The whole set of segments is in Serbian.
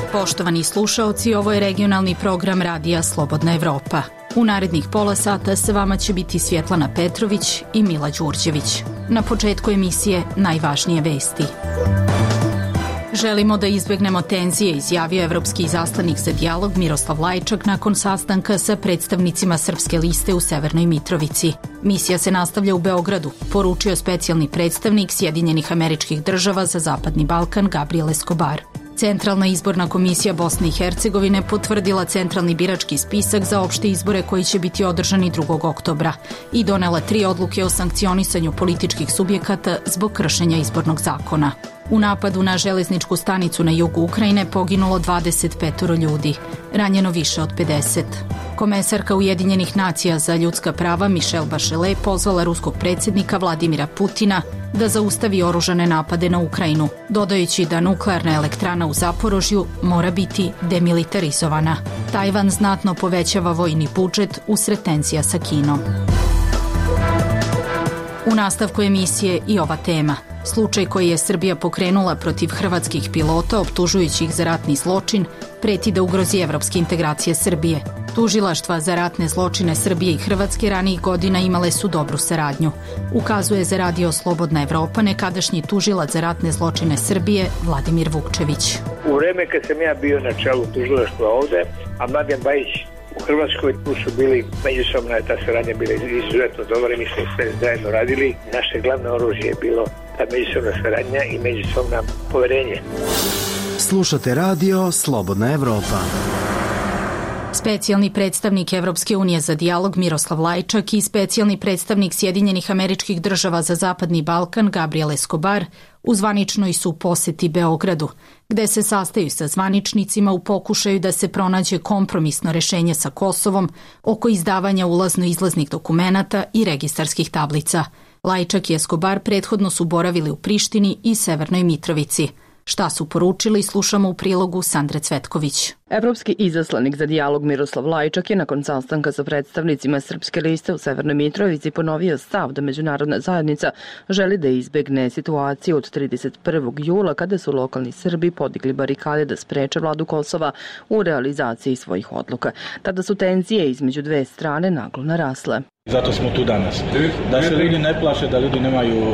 Poštovani slušaoci, ovo je regionalni program Radija Slobodna Evropa. U narednih pola sata sa vama će biti Svjetlana Petrović i Mila Đurđević. Na početku emisije najvažnije vesti. Želimo da izbegnemo tenzije, izjavio evropski izaslanik za dijalog Miroslav Lajčak nakon sastanka sa predstavnicima Srpske liste u Severnoj Mitrovici. Misija se nastavlja u Beogradu, poručio specijalni predstavnik Sjedinjenih Američkih Država za Zapadni Balkan Gabriel Escobar. Centralna izborna komisija Bosne i Hercegovine potvrdila centralni birački spisak za opšte izbore koji će biti održani 2. oktobra i donela 3 odluke o sankcionisanju političkih subjekata zbog kršenja izbornog zakona. U napadu na železničku stanicu na jugu Ukrajine poginulo 25 ljudi, ranjeno više od 50. Komesarka Ujedinjenih nacija za ljudska prava Michelle Bachelet pozvala ruskog predsjednika Vladimira Putina da zaustavi oružane napade na Ukrajinu, dodajući da nuklearna elektrana u Zaporožju mora biti demilitarizovana. Tajvan znatno povećava vojni budžet usred tenzija sa Kinom. U nastavku emisije i ova tema. Slučaj koji je Srbija pokrenula protiv hrvatskih pilota optužujući ih za ratni zločin preti da ugrozi evropske integracije Srbije. Tužilaštva za ratne zločine Srbije i Hrvatske ranijih godina imale su dobru saradnju. Ukazuje za Radio Slobodna Evropa nekadašnji tužilac za ratne zločine Srbije Vladimir Vukčević. U vreme kad sam ja bio na čelu tužilaštva ovde, a Mladen Bajić u Hrvatskoj, tu su bili međusobna, ta saradnja bila izuzetno dobra, mi smo sve zajedno radili. Naše glavno oružje je bilo ta međusobna saradnja i međusobna poverenje. Slušate Radio Slobodna Evropa. Specijalni predstavnik Evropske unije za dijalog Miroslav Lajčak i specijalni predstavnik Sjedinjenih Američkih Država za Zapadni Balkan Gabriel Escobar u zvaničnoj su poseti Beogradu, gde se sastaju sa zvaničnicima u pokušaju da se pronađe kompromisno rešenje sa Kosovom oko izdavanja ulazno-izlaznih dokumenata i registarskih tablica. Lajčak i Escobar prethodno su boravili u Prištini i Severnoj Mitrovici. Šta su poručili, slušamo u prilogu Sandre Cvetković. Evropski izaslanik za dijalog Miroslav Lajčak je nakon sastanka sa predstavnicima Srpske liste u Severnoj Mitrovici ponovio stav da međunarodna zajednica želi da izbegne situaciju od 31. jula kada su lokalni Srbi podigli barikade da spreče vladu Kosova u realizaciji svojih odluka. Tada su tenzije između dve strane naglo narasle. Zato smo tu danas. Da se ljudi ne plaše, da ljudi nemaju,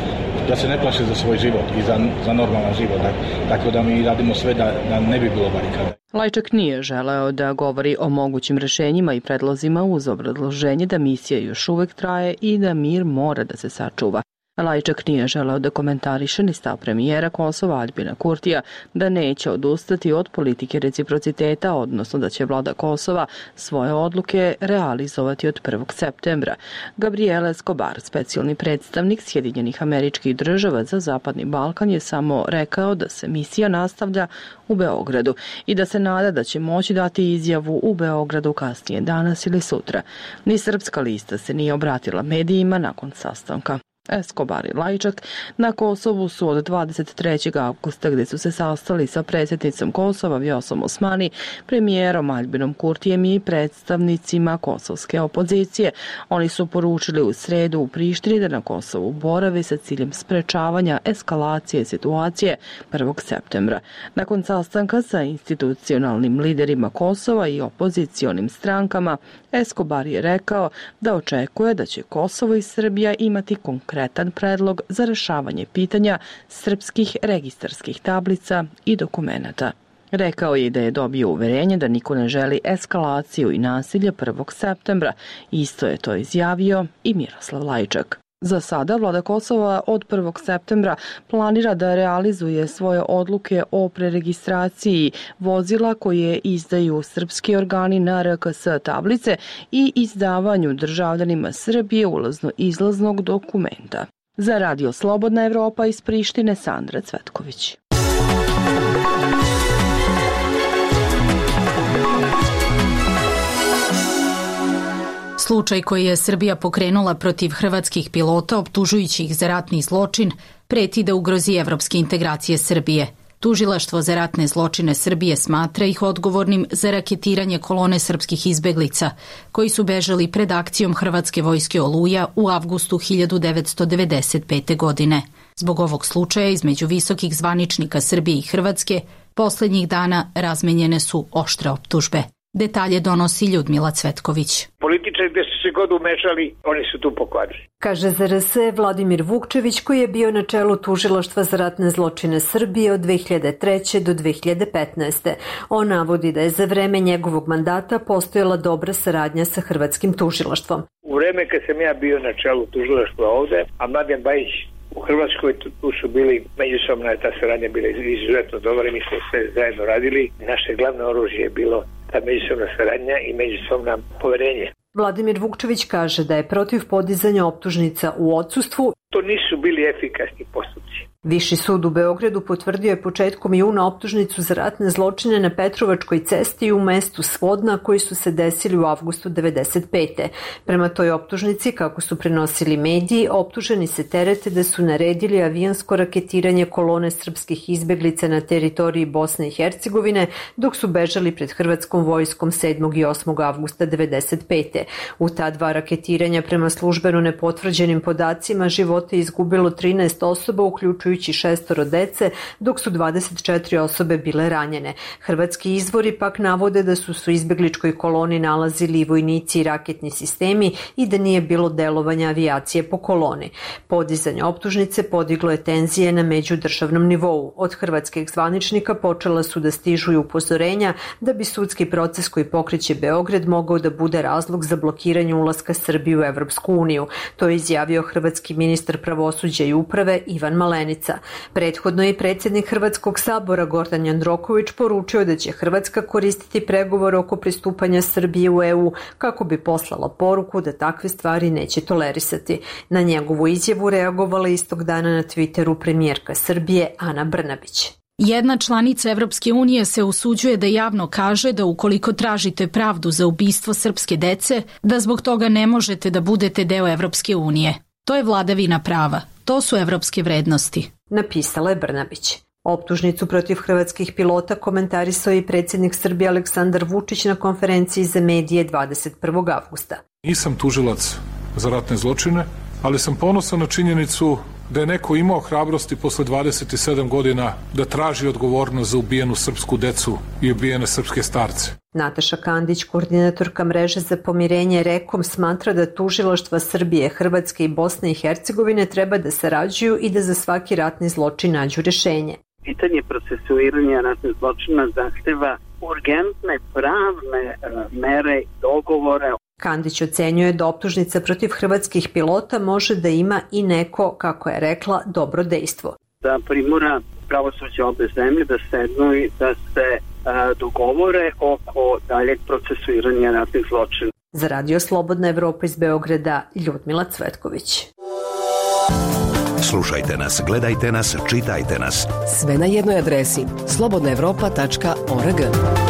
da se ne plaše za svoj život i za normalan život. Tako da mi radimo sve da ne bi bilo barikada. Lajčak nije želeo da govori o mogućim rešenjima i predlozima uz obrazloženje da misija još uvek traje i da mir mora da se sačuva. Lajčak nije želeo da komentariše ni stav premijera Kosova Aljbina Kurtija da neće odustati od politike reciprociteta, odnosno da će vlada Kosova svoje odluke realizovati od 1. septembra. Gabriel Escobar, specijalni predstavnik Sjedinjenih Američkih Država za Zapadni Balkan, je samo rekao da se misija nastavlja u Beogradu i da se nada da će moći dati izjavu u Beogradu kasnije danas ili sutra. Ni Srpska lista se nije obratila medijima nakon sastanka. Escobar i Lajčak na Kosovu su od 23. avgusta gde su se sastali sa predsjednicom Kosova Vjosom Osmani, premijerom Aljbinom Kurtijem i predstavnicima kosovske opozicije. Oni su poručili u sredu u Prištini da na Kosovu borave sa ciljem sprečavanja eskalacije situacije 1. septembra. Nakon sastanka sa institucionalnim liderima Kosova i opozicionim strankama, Escobar je rekao da očekuje da će Kosovo i Srbija imati konkretan predlog za rešavanje pitanja srpskih registarskih tablica i dokumenata. Rekao je da je dobio uverenje da niko ne želi eskalaciju i nasilje 1. septembra. Isto je to izjavio i Miroslav Lajčak. Za sada vlada Kosova od 1. septembra planira da realizuje svoje odluke o preregistraciji vozila koje izdaju srpski organi na RKS tablice i izdavanju državljanima Srbije ulazno-izlaznog dokumenta. Za Radio Slobodna Evropa iz Prištine, Sandra Cvetković. Slučaj koji je Srbija pokrenula protiv hrvatskih pilota optužujući ih za ratni zločin preti da ugrozi evropske integracije Srbije. Tužilaštvo za ratne zločine Srbije smatra ih odgovornim za raketiranje kolone srpskih izbeglica, koji su bežali pred akcijom hrvatske vojske Oluja u avgustu 1995. godine. Zbog ovog slučaja između visokih zvaničnika Srbije i Hrvatske poslednjih dana razmenjene su oštre optužbe. Detalje donosi Ljudmila Cvetković. Političari gde su se god umešali, oni su tu pokvarili. Kaže za RS Vladimir Vukčević, koji je bio na čelu Tužilaštva za ratne zločine Srbije od 2003. do 2015. On navodi da je za vreme njegovog mandata postojala dobra saradnja sa hrvatskim tužilaštvom. U vreme kad sam ja bio na čelu tužilaštva ovde, a Mladen Bajić u Hrvatskoj, tu su bili međusobna, ta saradnja bila izuzetno dobra i mi smo sve zajedno radili. Naše glavno oružje je bilo ta međusobna saradnja i međusobna poverenje. Vladimir Vukčević kaže da je protiv podizanja optužnica u odsustvu. To nisu bili efikasni postupci. Viši sud u Beogradu potvrdio je početkom juna optužnicu za ratne zločine na Petrovačkoj cesti i u mestu Svodna koji su se desili u avgustu 1995. Prema toj optužnici, kako su prenosili mediji, optuženi se terete da su naredili avijansko raketiranje kolone srpskih izbeglica na teritoriji Bosne i Hercegovine dok su bežali pred hrvatskom vojskom 7. i 8. avgusta 1995. U ta dva raketiranja prema službeno nepotvrđenim podacima živote izgubilo 13 osoba, uključujući 6 dece, dok su 24 osobe bile ranjene. Hrvatski izvori pak navode da su izbegličkoj koloni nalazili vojnici i raketni sistemi i da nije bilo delovanja avijacije po koloni. Podizanje optužnice podiglo je tenzije na međudržavnom nivou. Od hrvatskih zvaničnika počela su da stižu i upozorenja da bi sudski proces koji pokreće Beograd mogao da bude razlog za blokiranje ulaska Srbije u Evropsku uniju. To je izjavio hrvatski ministar pravosuđa i uprave Ivan Malenica. Prethodno je predsjednik Hrvatskog sabora Gordan Jandroković poručio da će Hrvatska koristiti pregovore oko pristupanja Srbije u EU kako bi poslala poruku da takve stvari neće tolerisati. Na njegovu izjavu reagovala istog dana na Twitteru premijerka Srbije Ana Brnabić. Jedna članica Evropske unije se usuđuje da javno kaže da ukoliko tražite pravdu za ubistvo srpske dece, da zbog toga ne možete da budete deo Evropske unije. To je vladavina prava. To su evropske vrednosti, napisala je Brnabić. Optužnicu protiv hrvatskih pilota komentarisao i predsjednik Srbije Aleksandar Vučić na konferenciji za medije 21. avgusta. Nisam tužilac za ratne zločine, ali sam ponosan na činjenicu da je neko imao hrabrosti posle 27 godina da traži odgovornost za ubijenu srpsku decu i ubijene srpske starce. Nataša Kandić, koordinatorka mreže za pomirenje REKOM, smatra da tužilaštva Srbije, Hrvatske i Bosne i Hercegovine treba da sarađuju i da za svaki ratni zločin nađu rešenje. Pitanje procesuiranja ratnih zločina zahteva urgentne pravne mere, dogovore. Kandić ocenjuje da optužnica protiv hrvatskih pilota može da ima i neko, kako je rekla, dobro dejstvo. Da primora pravosuđe obe zemlje da sednu i da se dogovore oko daljeg procesuiranja ratnih zločina. Za Radio Slobodna Evropa iz Beograda, Ljudmila Cvetković. Slušajte nas, gledajte nas, čitajte nas. Sve na jednoj adresi slobodnaevropa.org.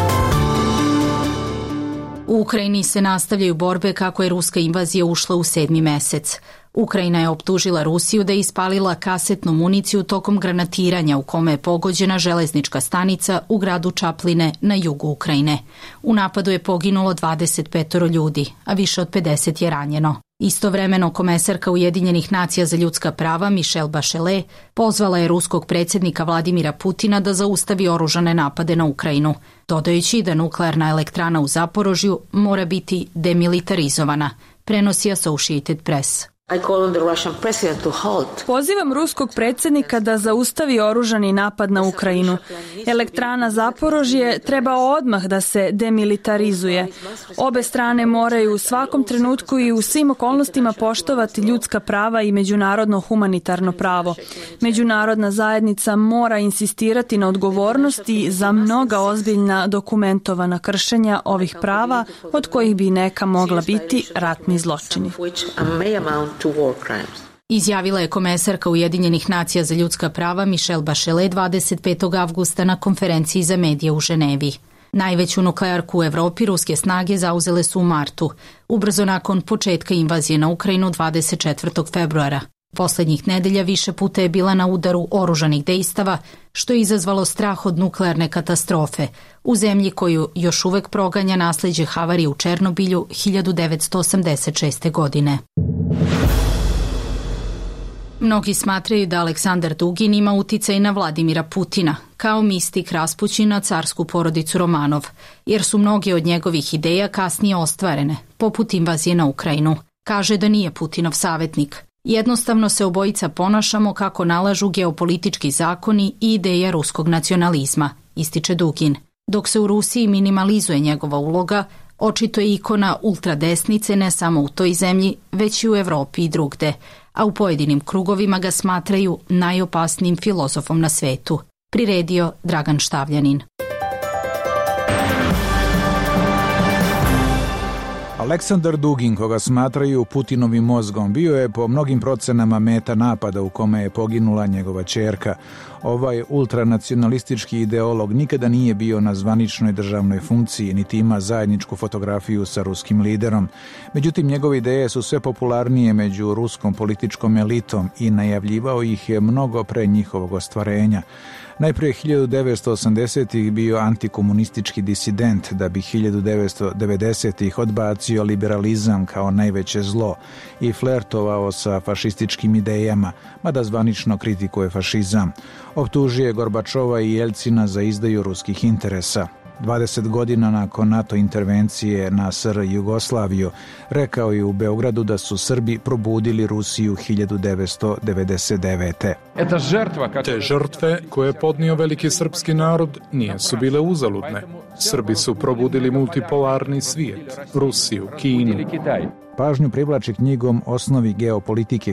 U Ukrajini se nastavljaju borbe kako je ruska invazija ušla u 7. mesec. Ukrajina je optužila Rusiju da je ispalila kasetnu municiju tokom granatiranja u kome je pogođena železnička stanica u gradu Čapline na jugu Ukrajine. U napadu je poginulo 25 ljudi, a više od 50 je ranjeno. Istovremeno, komesarka Ujedinjenih nacija za ljudska prava Michelle Bachelet pozvala je ruskog predsjednika Vladimira Putina da zaustavi oružane napade na Ukrajinu, dodajući da nuklearna elektrana u Zaporožju mora biti demilitarizovana, prenosi Associated Press. Pozivam ruskog predsjednika da zaustavi oružani napad na Ukrajinu. Elektrana Zaporožje treba odmah da se demilitarizuje. Obe strane moraju u svakom trenutku i u svim okolnostima poštovati ljudska prava i međunarodno humanitarno pravo. Međunarodna zajednica mora insistirati na odgovornosti za mnoga ozbiljna dokumentovana kršenja ovih prava, od kojih bi neka mogla biti ratni zločini. Izjavila je komesarka Ujedinjenih nacija za ljudska prava Michelle Bachelet 25. avgusta na konferenciji za medije u Ženevi. Najveću nuklearku u Evropi ruske snage zauzele su u martu, ubrzo nakon početka invazije na Ukrajinu 24. februara. Poslednjih nedelja više puta je bila na udaru oružanih dejstava, što je izazvalo strah od nuklearne katastrofe u zemlji koju još uvek proganja nasleđe havarije u Černobilju 1986. godine. Mnogi smatraju da Aleksandar Dugin ima uticaj na Vladimira Putina, kao mistik Raspućin na carsku porodicu Romanov, jer su mnoge od njegovih ideja kasnije ostvarene, poput invazije na Ukrajinu. Kaže da nije Putinov savjetnik. Jednostavno se obojica ponašamo kako nalažu geopolitički zakoni i ideja ruskog nacionalizma, ističe Dugin. Dok se u Rusiji minimalizuje njegova uloga, očito je ikona ultradesnice ne samo u toj zemlji, već i u Evropi i drugde, a u pojedinim krugovima ga smatraju najopasnijim filozofom na svetu, priredio Dragan Štavljanin. Aleksandar Dugin, koga smatraju Putinovim mozgom, bio je po mnogim procenama meta napada u kome je poginula njegova ćerka. Ovaj ultranacionalistički ideolog nikada nije bio na zvaničnoj državnoj funkciji, niti ima zajedničku fotografiju sa ruskim liderom. Međutim, njegove ideje su sve popularnije među ruskom političkom elitom i najavljivao ih je mnogo pre njihovog ostvarenja. Najprije 1980-ih bio antikomunistički disident, da bi 1990-ih odbacio liberalizam kao najveće zlo i flertovao sa fašističkim idejama, mada zvanično kritikuje fašizam. Optužio je Gorbačova i Jelcina za izdaju ruskih interesa. 20 godina nakon NATO intervencije na SR Jugoslaviju, rekao je u Beogradu da su Srbi probudili Rusiju 1999. Te žrtve koje je podnio veliki srpski narod nisu bile uzaludne. Srbi su probudili multipolarni svijet, Rusiju, Kinu. Pažnju privlači knjigom Osnovi geopolitike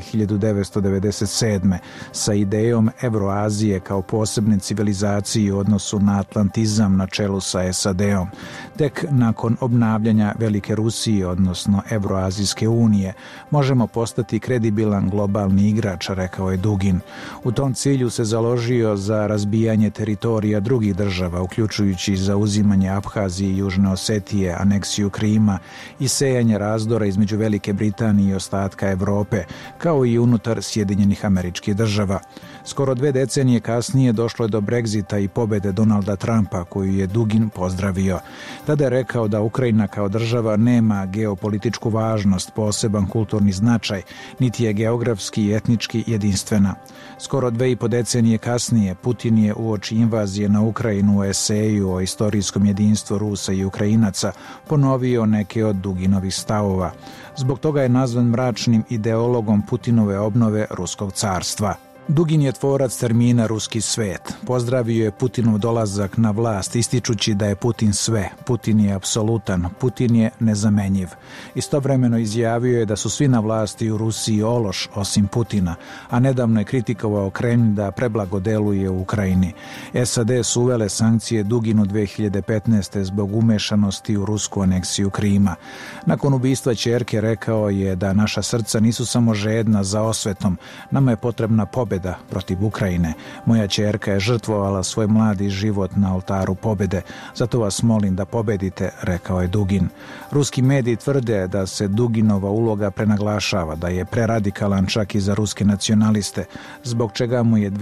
1997. sa idejom Evroazije kao posebne civilizacije u odnosu na atlantizam na čelu sa SAD-om. Tek nakon obnavljanja Velike Rusije, odnosno Evroazijske unije, možemo postati kredibilan globalni igrač, rekao je Dugin. U tom cilju se založio za razbijanje teritorija drugih država, uključujući zauzimanje Aphazije i Južne Osetije, aneksiju Krima i sejanje razdora između Velike Britanije i ostatka Evrope, kao i unutar Sjedinjenih Američkih Država. Skoro 2 decenije kasnije došlo je do Brexita i pobede Donalda Trumpa, koju je Dugin pozdravio. Tada je rekao da Ukrajina kao država nema geopolitičku važnost, poseban kulturni značaj, niti je geografski i etnički jedinstvena. Skoro 2,5 decenije kasnije Putin je uoči invazije na Ukrajinu u eseju o istorijskom jedinstvu Rusa i Ukrajinaca ponovio neke od Duginovih stavova. Zbog toga je nazvan mračnim ideologom Putinove obnove Ruskog carstva. Dugin je tvorac termina ruski svet. Pozdravio je Putinov dolazak na vlast, ističući da je Putin sve. Putin je apsolutan, Putin je nezamenjiv. Istovremeno izjavio je da su svi na vlasti u Rusiji ološ osim Putina, a nedavno je kritikovao Kremlj da preblago deluje u Ukrajini. SAD su uvele sankcije Duginu 2015. zbog umešanosti u rusku aneksiju Krima. Nakon ubistva ćerke rekao je da naša srca nisu samo žedna za osvetom, nama je potrebna pobeda protiv Ukrajine. Moja ćerka je žrtvovala svoj mladi život na oltaru pobede. Zato vas molim da pobedite, rekao je Dugin. Ruski mediji tvrde da se Duginova uloga prenaglašava, da je preradikalan čak i za ruske nacionaliste, zbog čega mu je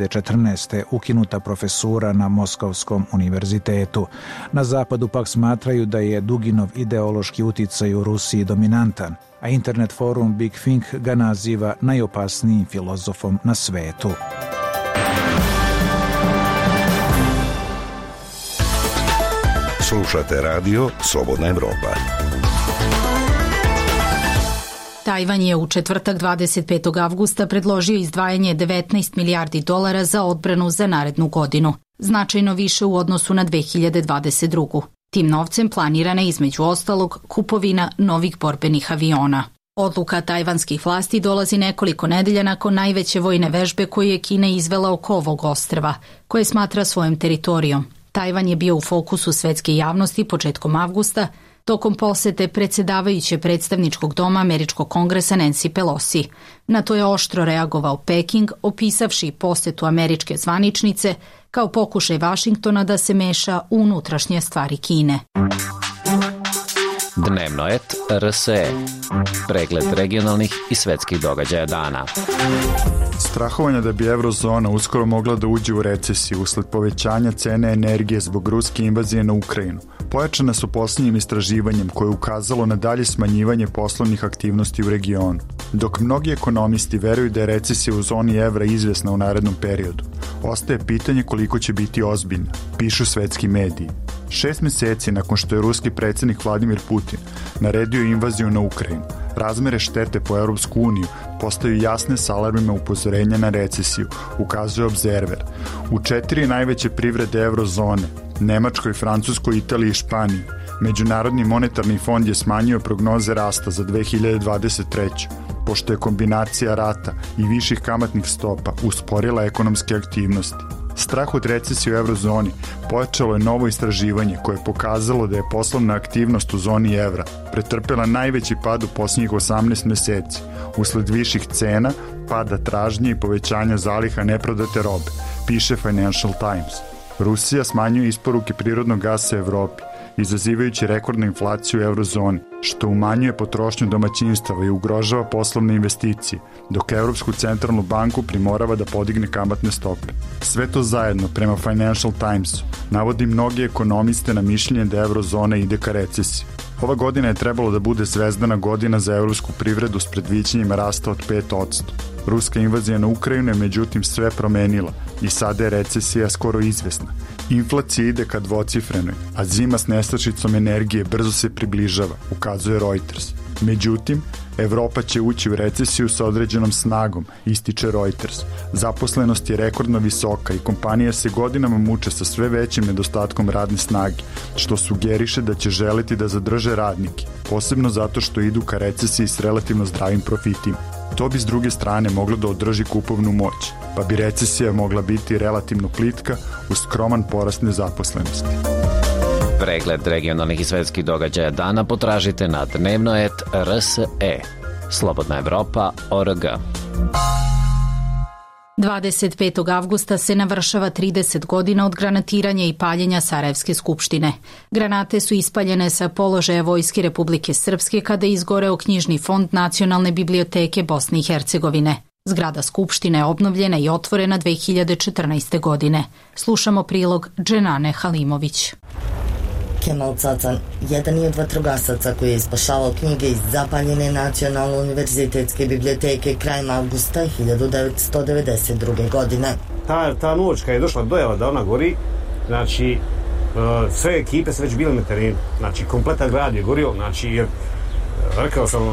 2014. ukinuta profesura na Moskovskom univerzitetu. Na zapadu pak smatraju da je Duginov ideološki uticaj u Rusiji dominantan, a internet forum Big Think ga naziva najopasnijim filozofom na svetu. Slušate radio Slobodna Evropa. Tajvan je u četvrtak 25. avgusta predložio izdvajanje 19 milijardi dolara za odbranu za narednu godinu, značajno više u odnosu na 2022. Tim novcem planirana je između ostalog kupovina novih borbenih aviona. Odluka tajvanskih vlasti dolazi nekoliko nedelja nakon najveće vojne vežbe koju je Kina izvela oko ovog ostrva, koje smatra svojom teritorijom. Tajvan je bio u fokusu svetske javnosti početkom avgusta, tokom posete predsedavajuće predstavničkog doma Američkog kongresa Nancy Pelosi. Na to je oštro reagovao Peking, opisavši posetu američke zvaničnice kao pokušaj Vašingtona da se meša u unutrašnje stvari Kine. Dnevno et RSE. Pregled regionalnih i svetskih događaja dana. Strahovanja da bi eurozona uskoro mogla da uđe u recesiju usled povećanja cene energije zbog ruske invazije na Ukrajinu pojačana su posljednjim istraživanjem koje je ukazalo na dalje smanjivanje poslovnih aktivnosti u regionu. Dok mnogi ekonomisti veruju da je recesija u zoni evra izvesna u narednom periodu, ostaje pitanje koliko će biti ozbiljna, pišu svetski mediji. 6 meseci nakon što je ruski predsjednik Vladimir Putin naredio invaziju na Ukrajinu, razmere štete po Europsku uniju postaju jasne s alarmima upozorenja na recesiju, ukazuje Observer. U 4 najveće privrede eurozone, Nemačkoj, Francuskoj, Italiji i Španiji, Međunarodni monetarni fond je smanjio prognoze rasta za 2023. pošto je kombinacija rata i viših kamatnih stopa usporila ekonomske aktivnosti. Strah od recesije u eurozoni pojačalo je novo istraživanje koje je pokazalo da je poslovna aktivnost u zoni evra pretrpela najveći pad u posljednjih 18 meseci usled viših cena, pada tražnje i povećanja zaliha neprodate robe, piše Financial Times. Rusija smanjuje isporuke prirodnog gasa Evropi, izazivajući rekordnu inflaciju u eurozoni, što umanjuje potrošnju domaćinstava i ugrožava poslovne investicije, dok Europsku centralnu banku primorava da podigne kamatne stope. Sve to zajedno, prema Financial Timesu, navodi mnogi ekonomiste na mišljenje da eurozona ide ka recesiji. Ova godina je trebalo da bude zvezdana godina za evropsku privredu s predviđanjima rasta od 5%. Ruska invazija na Ukrajinu je međutim sve promenila i sada je recesija skoro izvesna. Inflacija ide ka dvocifrenoj, a zima s nestašicom energije brzo se približava, ukazuje Reuters. Međutim, Evropa će ući u recesiju sa određenom snagom, ističe Reuters. Zaposlenost je rekordno visoka i kompanije se godinama muče sa sve većim nedostatkom radne snage, što sugeriše da će želiti da zadrže radnike, posebno zato što idu ka recesiji s relativno zdravim profitima. To bi s druge strane moglo da održi kupovnu moć, pa bi recesija mogla biti relativno plitka uz skroman porast nezaposlenosti. Pregled regionalnih i svetskih događaja dana potražite na dnevno.rs.e. Slobodna Evropa.org. 25. avgusta se navršava 30 godina od granatiranja i paljenja Sarajevske skupštine. Granate su ispaljene sa položaja Vojske Republike Srpske kada je izgoreo knjižni fond Nacionalne biblioteke Bosne i Hercegovine. Zgrada skupštine je obnovljena i otvorena 2014. godine. Slušamo prilog Dženane Halimović. Kemal Cacan, jedan je od vatrogasaca koji je spašavao knjige iz zapaljene Nacionalne univerzitetske biblioteke krajem avgusta 1992. godine. Ta noć kad je došla dojava da ona gori, znači sve ekipe su već bile na terenu, znači kompletan grad je gorio, znači jer rekao sam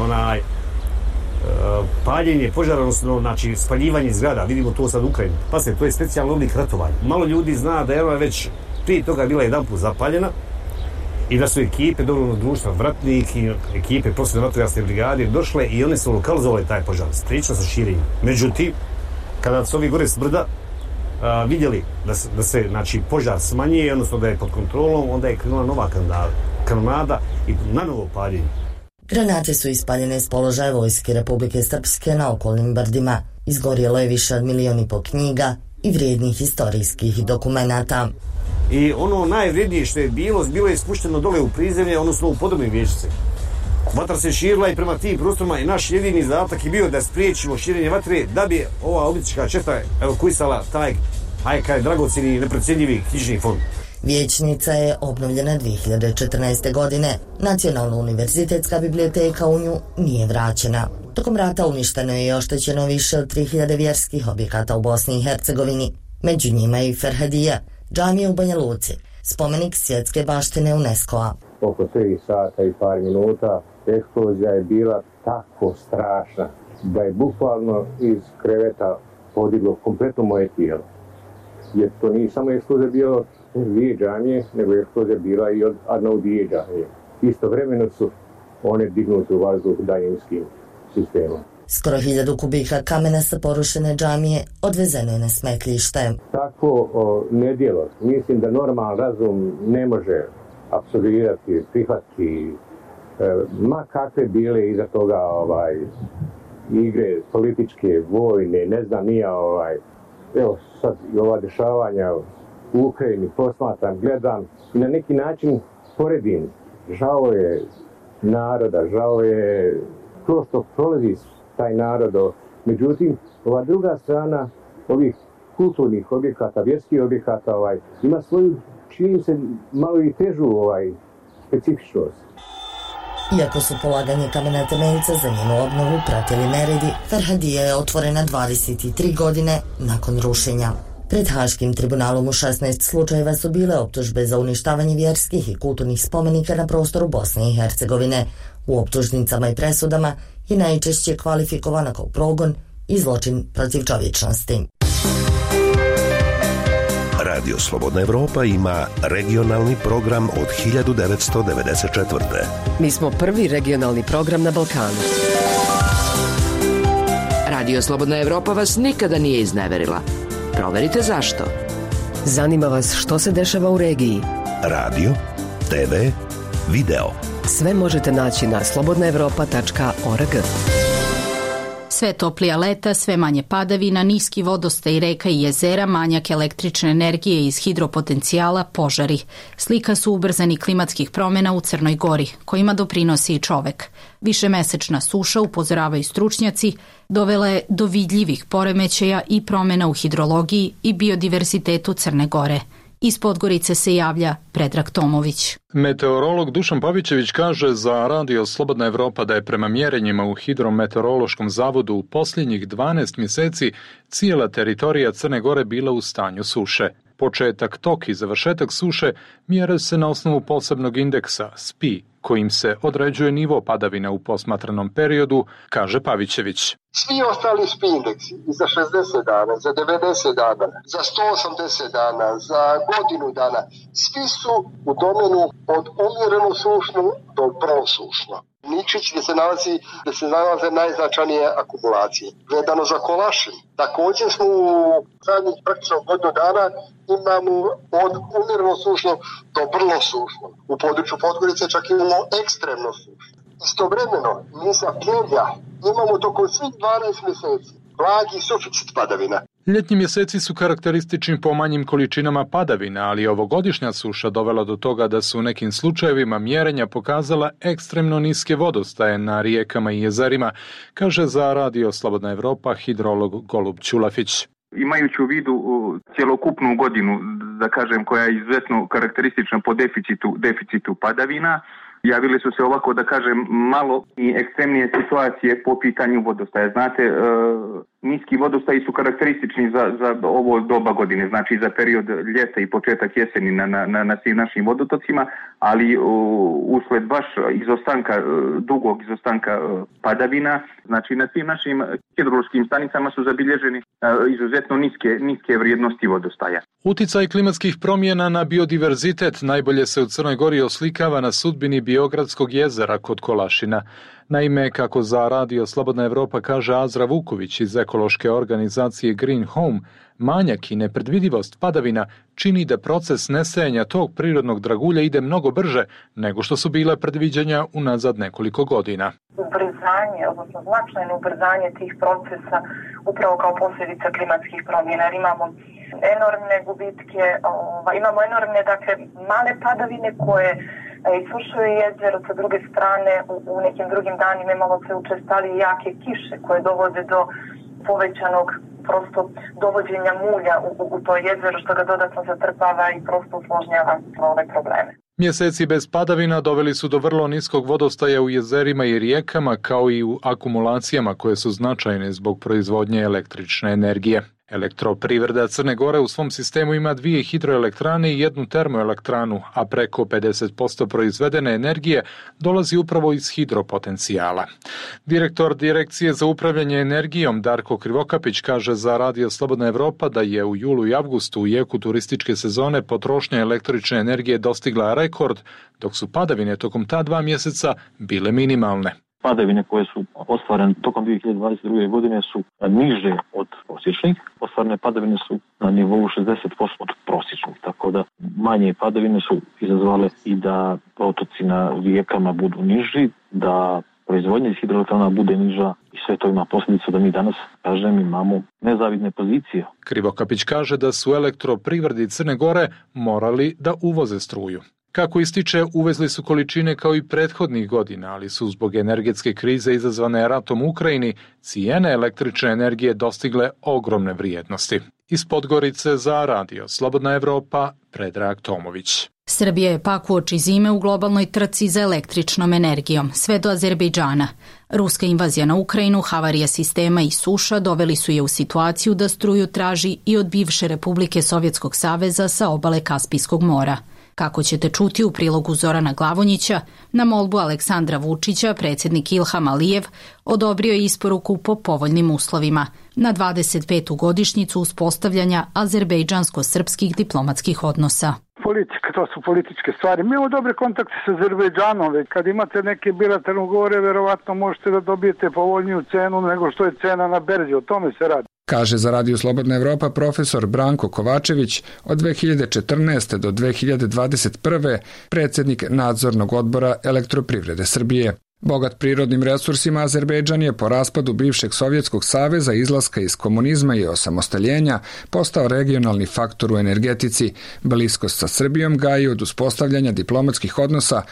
paljenje požara, odnosno znači spaljivanje zgrada, vidimo to sad u Ukrajini. Pa se, to je specijalni oblik ratovanja. Malo ljudi zna da je ona već prije toga bila jedanput zapaljena i da su ekipe dobrovoljnog društva Vratnik i ekipe profesionalne vatrogasne brigade došle i one su lokalizovali taj požar, spriječilo se širenje. Međutim, kada su ovi gore s brda vidjeli da se znači, požar smanjuje, odnosno da je pod kontrolom, onda je krenula nova kanonada i na novo paljenje. Granate su ispaljene s položaja Vojske Republike Srpske na okolnim brdima. Izgorjelo je više od 1,5 miliona knjiga i vrijednih istorijskih dokumenata. I ono najvrijednije što je bilo je spušteno dole u prizemlje, odnosno u podobne vječice. Vatra se širila i prema tim prostorima i naš jedini zadatak je bio da spriječimo širenje vatre, da bi ova oblička četa evakuisala taj dragocjeni i neprocjenjivi knjižni fond. Vijećnica je obnovljena 2014. godine. Nacionalna univerzitetska biblioteka u nju nije vraćena. Tokom rata uništeno je i oštećeno više od 3000 vjerskih objekata u Bosni i Hercegovini. Među njima je i Ferhadija, džamija u Banja Luci, spomenik svjetske baštine UNESCO-a. Oko 3 sata i par minuta eksplozija je bila tako strašna da je bukvalno iz kreveta podiglo kompletno moje tijelo. Jer to nije samo eksplozija bilo dvije džamije, nego je eksplozija bila i od Arnaudije džamije. Istovremeno su one dignute u vazduh daljinskim sistemom. Skoro 1000 kubika kamena sa porušene džamije odvezeno je na smetlište. Takvo nedjelo, mislim da normalan razum ne može apsolvirati, prihvatiti, ma kakve bile iza toga igre političke, vojne, ne znam nija evo sad i ova dešavanja u Ukrajini posmatram, gledam i na neki način poredim. Žao je naroda, žao je to što prolazi taj narod. Međutim, ova druga strana ovih kulturnih objekata, vjerskih objekata ima svoju, čini se, malo i težu specifičnost. Iako su polaganje kamena temeljca za njenu obnovu pratili neredi, Ferhadija je otvorena 23 godine nakon rušenja. Pred Haškim tribunalom u 16 slučajeva su bile optužbe za uništavanje vjerskih i kulturnih spomenika na prostoru Bosne i Hercegovine. U optužnicama i presudama je najčešće kvalifikovana kao progon i zločin protiv čovječnosti. Radio Slobodna Evropa ima regionalni program od 1994. Mi smo prvi regionalni program na Balkanu. Radio Slobodna Evropa vas nikada nije izneverila. Proverite zašto. Zanima vas što se dešava u regiji. Radio, TV, video. Sve možete naći na slobodnaevropa.org. Sve toplija leta, sve manje padavina, niski vodostaj reka i jezera, manjak električne energije iz hidropotencijala, požari. Slika su ubrzani klimatskih promjena u Crnoj Gori, kojima doprinosi i čovek. Višemesečna suša, upozoravaju stručnjaci, dovela je do vidljivih poremećaja i promjena u hidrologiji i biodiverzitetu Crne Gore. Iz Podgorice se javlja Predrag Tomović. Meteorolog Dušan Pavićević kaže za Radio Slobodna Evropa da je prema mjerenjima u Hidrometeorološkom zavodu u posljednjih 12 mjeseci cijela teritorija Crne Gore bila u stanju suše. Početak tok i završetak suše mjere se na osnovu posebnog indeksa SPI, kojim se određuje nivo padavina u posmatranom periodu, kaže Pavićević. Svi ostali SPI indeksi i za 60 dana, za 90 dana, za 180 dana, za godinu dana, svi su u domenu od umjereno sušno do vrlo sušno. Ničić gdje se nalaze najznačajnije akumulacije. Gledano za Kolašin, također smo u zadnjih praktično godinu dana imamo od umjereno sušno do vrlo sušno. U području Podgorice čak imamo ekstremno sušno. Istovremeno, mi sa Pljevlja imamo tokom svih 12 mjeseci blagi suficit padavina. Ljetni mjeseci su karakteristični po manjim količinama padavina, ali ovogodišnja suša dovela do toga da su u nekim slučajevima mjerenja pokazala ekstremno niske vodostaje na rijekama i jezerima, kaže za Radio Slobodna Evropa hidrolog Golub Ćulafić. Imajući u vidu cjelokupnu godinu, da kažem, koja je izuzetno karakteristična po deficitu padavina, javili su se ovako, da kažem, malo i ekstremnije situacije po pitanju vodostaja. Znate, niski vodostaji su karakteristični za ovo doba godine, znači za period ljeta i početak jeseni na svim našim vodotocima, ali usled baš dugog izostanka padavina, znači na svim našim hidrološkim stanicama su zabilježeni izuzetno niske vrijednosti vodostaja. Uticaj klimatskih promjena na biodiverzitet najbolje se u Crnoj Gori oslikava na sudbini Biogradskog jezera kod Kolašina. Naime, kako za Radio Slobodna Evropa kaže Azra Vuković iz ekološke organizacije Green Home, manjak i nepredvidivost padavina čini da proces nestajanja tog prirodnog dragulja ide mnogo brže nego što su bile predviđanja unazad nekoliko godina. Ubrzanje, odnosno značajno ubrzanje tih procesa upravo kao posljedica klimatskih promjena. Jer imamo enormne gubitke, imamo enormne, dakle, male padavine koje isušuju jezero, sa druge strane u nekim drugim danima imamo sve učestalije jake kiše koje dovode do povećanog prosto dovođenja mulja u to jezero što ga dodatno zatrpava i prosto usložnjava ove probleme. Mjeseci bez padavina doveli su do vrlo niskog vodostaja u jezerima i rijekama kao i u akumulacijama koje su značajne zbog proizvodnje električne energije. Elektroprivreda Crne Gore u svom sistemu ima 2 hidroelektrane i 1 termoelektranu, a preko 50% proizvedene energije dolazi upravo iz hidropotencijala. Direktor Direkcije za upravljanje energijom Darko Krivokapić kaže za Radio Slobodna Evropa da je u julu i avgustu u jeku turističke sezone potrošnja električne energije dostigla rekord, dok su padavine tokom ta 2 mjeseca bile minimalne. Padavine koje su ostvarene tokom 2022. godine su niže od prosječnih. Ostvarene padavine su na nivou 60% od prosječnih, tako da manje padavine su izazvale i da protoci na rijekama budu niži, da proizvodnja iz hidroelektrana bude niža i sve to ima posljedicu da mi danas, kažem, imamo nezavidne pozicije. Krivokapić kaže da su elektroprivredi Crne Gore morali da uvoze struju. Kako ističe, uvezli su količine kao i prethodnih godina, ali su zbog energetske krize izazvane ratom u Ukrajini cijene električne energije dostigle ogromne vrijednosti. Iz Podgorice za Radio Slobodna Evropa, Predrag Tomović. Srbija je pak uoči zime u globalnoj trci za električnom energijom, sve do Azerbejdžana. Ruska invazija na Ukrajinu, havarija sistema i suša doveli su je u situaciju da struju traži i od bivše Republike Sovjetskog saveza sa obale Kaspijskog mora. Kako ćete čuti u prilogu Zorana Glavonjića, na molbu Aleksandra Vučića, predsjednik Ilham Alijev odobrio je isporuku po povoljnim uslovima na 25. godišnjicu uspostavljanja azerbejdžansko-srpskih diplomatskih odnosa. Politika, to su političke stvari. Mi imamo dobre kontakte sa Azerbejdžanom, već kad imate neke bilateralne ugovore, verovatno možete da dobijete povoljniju cenu nego što je cena na berzi, o tome se radi. Kaže za Radio Slobodna Evropa profesor Branko Kovačević, od 2014. do 2021. predsjednik nadzornog odbora Elektroprivrede Srbije. Bogat prirodnim resursima, Azerbejdžan je po raspadu bivšeg Sovjetskog saveza, izlaska iz komunizma i osamostaljenja postao regionalni faktor u energetici. Bliskost sa Srbijom gaji od uspostavljanja diplomatskih odnosa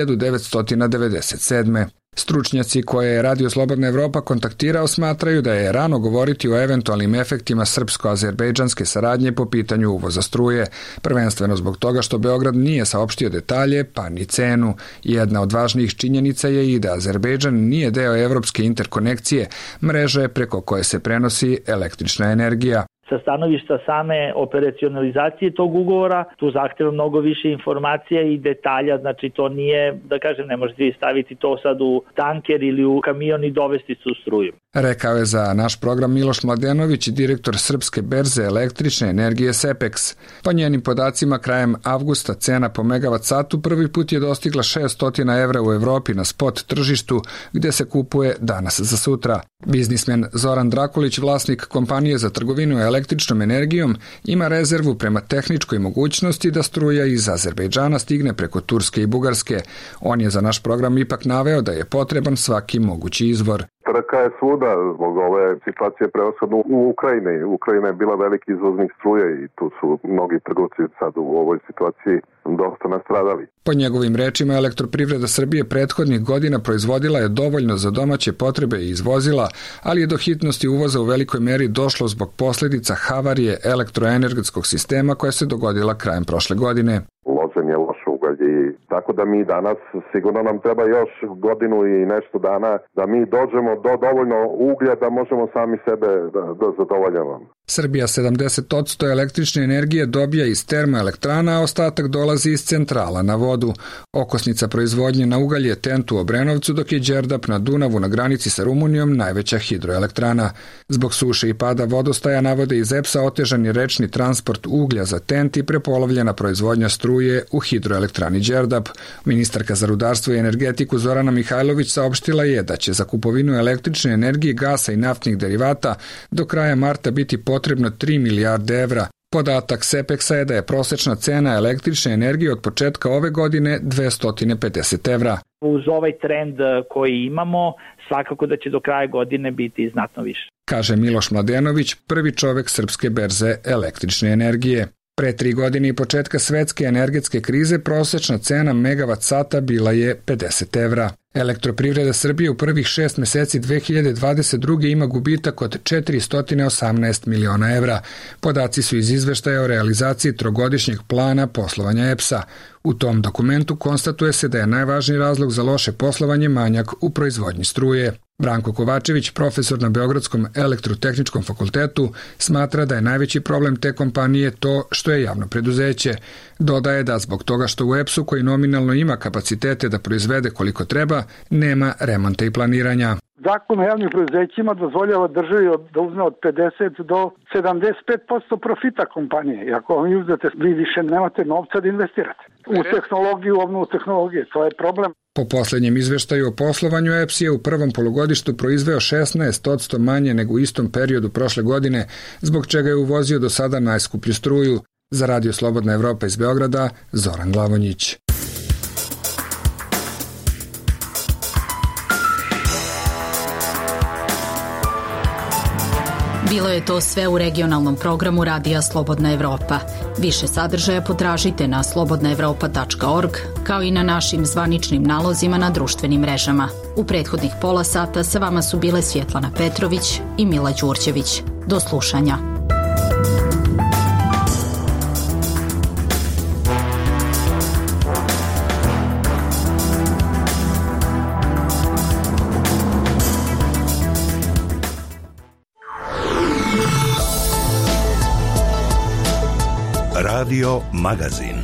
1997. Stručnjaci koje je Radio Slobodna Evropa kontaktirao smatraju da je rano govoriti o eventualnim efektima srpsko-azerbejdžanske saradnje po pitanju uvoza struje, prvenstveno zbog toga što Beograd nije saopštio detalje pa ni cenu. Jedna od važnijih činjenica je i da Azerbejdžan nije deo evropske interkonekcije, mreže preko koje se prenosi električna energija. Sa stanovišta same operacionalizacije tog ugovora, tu zahteva mnogo više informacija i detalja, znači to nije, da kažem, ne možete staviti to sad u tanker ili u kamion i dovesti su struju. Rekao je za naš program Miloš Mladenović, direktor Srpske berze električne energije SEPEX. Po njenim podacima, krajem avgusta cena po megavat satu prvi put je dostigla 600 evra u Evropi na spot tržištu, gde se kupuje danas za sutra. Biznismen Zoran Drakulić, vlasnik kompanije za trgovinu električnom energijom, ima rezervu prema tehničkoj mogućnosti da struja iz Azerbejdžana stigne preko Turske i Bugarske. On je za naš program ipak naveo da je potreban svaki mogući izvor. Trka je svuda zbog ove situacije prevashodno u Ukrajini. Ukrajina je bila veliki izvoznik struje i tu su mnogi trgovci sad u ovoj situaciji dosta nastradali. Po njegovim rečima, Elektroprivreda Srbije prethodnih godina proizvodila je dovoljno za domaće potrebe i izvozila, ali je do hitnosti uvoza u velikoj meri došlo zbog posljedica havarije elektroenergetskog sistema koja se dogodila krajem prošle godine. Ložen je loš ugalj i tako da mi danas sigurno nam treba još godinu i nešto dana da mi dođemo do dovoljno uglja da možemo sami sebe da zadovoljavamo. Srbija 70% električne energije dobija iz termoelektrana, a ostatak dolazi iz centrala na vodu. Okosnica proizvodnje na ugalj je TENT u Obrenovcu, dok je Đerdap na Dunavu na granici sa Rumunijom najveća hidroelektrana. Zbog suše i pada vodostaja, navode iz EPS-a, otežan je rečni transport uglja za TENT i prepolovljena proizvodnja struje u hidroelektrani Đerdap. Ministarka za rudarstvo i energetiku Zorana Mihajlović saopštila je da će za kupovinu električne energije, gasa i naftnih derivata do kraja marta biti potrebno 3 milijarde evra. Podatak SEPEX-a je da je prosečna cena električne energije od početka ove godine 250 evra. Uz ovaj trend koji imamo, svakako da će do kraja godine biti znatno više. Kaže Miloš Mladenović, prvi čovek Srpske berze električne energije. Pre 3 godine i početka svetske energetske krize prosečna cena megavat sata bila je 50 evra. Elektroprivreda Srbije u prvih 6 meseci 2022. ima gubitak od 418 miliona evra. Podaci su iz izveštaja o realizaciji trogodišnjeg plana poslovanja EPS-a. U tom dokumentu konstatuje se da je najvažniji razlog za loše poslovanje manjak u proizvodnji struje. Branko Kovačević, profesor na Beogradskom elektrotehničkom fakultetu, smatra da je najveći problem te kompanije to što je javno preduzeće. Dodaje da zbog toga što u EPS-u, koji nominalno ima kapacitete da proizvede koliko treba, nema remonta i planiranja. Zakon o javnim preduzećima dozvoljava državi da uzme od 50 do 75% profita kompanije. I ako vam uzmete, vi više nemate novca da investirate u tehnologiju, obnovu tehnologije. To je problem. Po posljednjem izveštaju o poslovanju, EPS je u prvom polugodištu proizveo 16% manje nego u istom periodu prošle godine, zbog čega je uvozio do sada najskuplju struju. Za Radio Slobodna Evropa iz Beograda, Zoran Glavonjić. Bilo je to sve u regionalnom programu Radija Slobodna Evropa. Više sadržaja potražite na slobodnaevropa.org, kao i na našim zvaničnim nalozima na društvenim mrežama. U prethodnih pola sata sa vama su bile Svjetlana Petrović i Mila Đurđević. Do slušanja. Radio Magazin.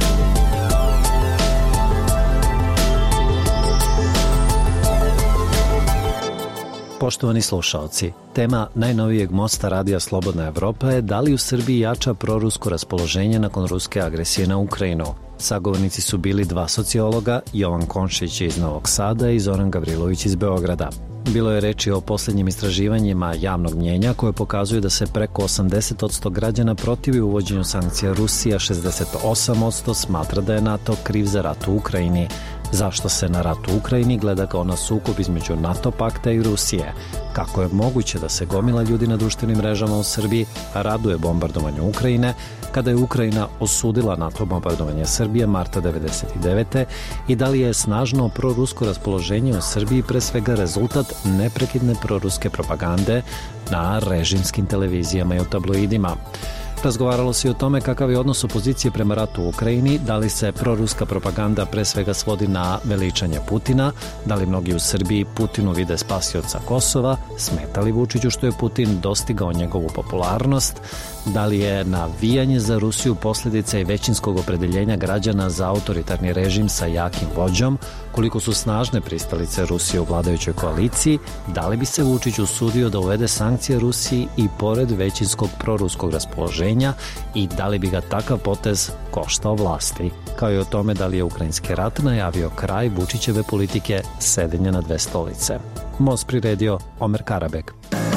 Poštovani slušaoci, tema najnovijeg mosta Radija Slobodna Evropa je da li u Srbiji jača prorusko raspoloženje nakon ruske agresije na Ukrajinu. Sagovornici su bili dva sociologa, Jovan Komšić iz Novog Sada i Zoran Gavrilović iz Beograda. Bilo je reči o posljednjim istraživanjima javnog mnjenja koje pokazuju da se preko 80% građana protivi uvođenju sankcija Rusije, 68% smatra da je NATO kriv za rat u Ukrajini. Zašto se na rat u Ukrajini gleda kao na sukob između NATO pakta i Rusije? Kako je moguće da se gomila ljudi na društvenim mrežama u Srbiji raduje bombardovanju Ukrajine, kada je Ukrajina osudila NATO bombardovanje Srbije marta 1999. i da li je snažno prorusko raspoloženje u Srbiji pre svega rezultat neprekidne proruske propagande na režimskim televizijama i u tabloidima? Razgovaralo se i o tome kakav je odnos opozicije prema ratu u Ukrajini, da li se proruska propaganda pre svega svodi na veličanje Putina, da li mnogi u Srbiji Putinu vide spasioca Kosova, smeta li Vučiću što je Putin dostigao njegovu popularnost, da li je navijanje za Rusiju posljedica i većinskog opredeljenja građana za autoritarni režim sa jakim vođom, koliko su snažne pristalice Rusije u vladajućoj koaliciji, da li bi se Vučić usudio da uvede sankcije Rusiji i pored većinskog proruskog raspoloženja i da li bi ga takav potez koštao vlasti, kao i o tome da li je ukrajinski rat najavio kraj Vučićeve politike sedenja na dve stolice. Most priredio Omer Karabek.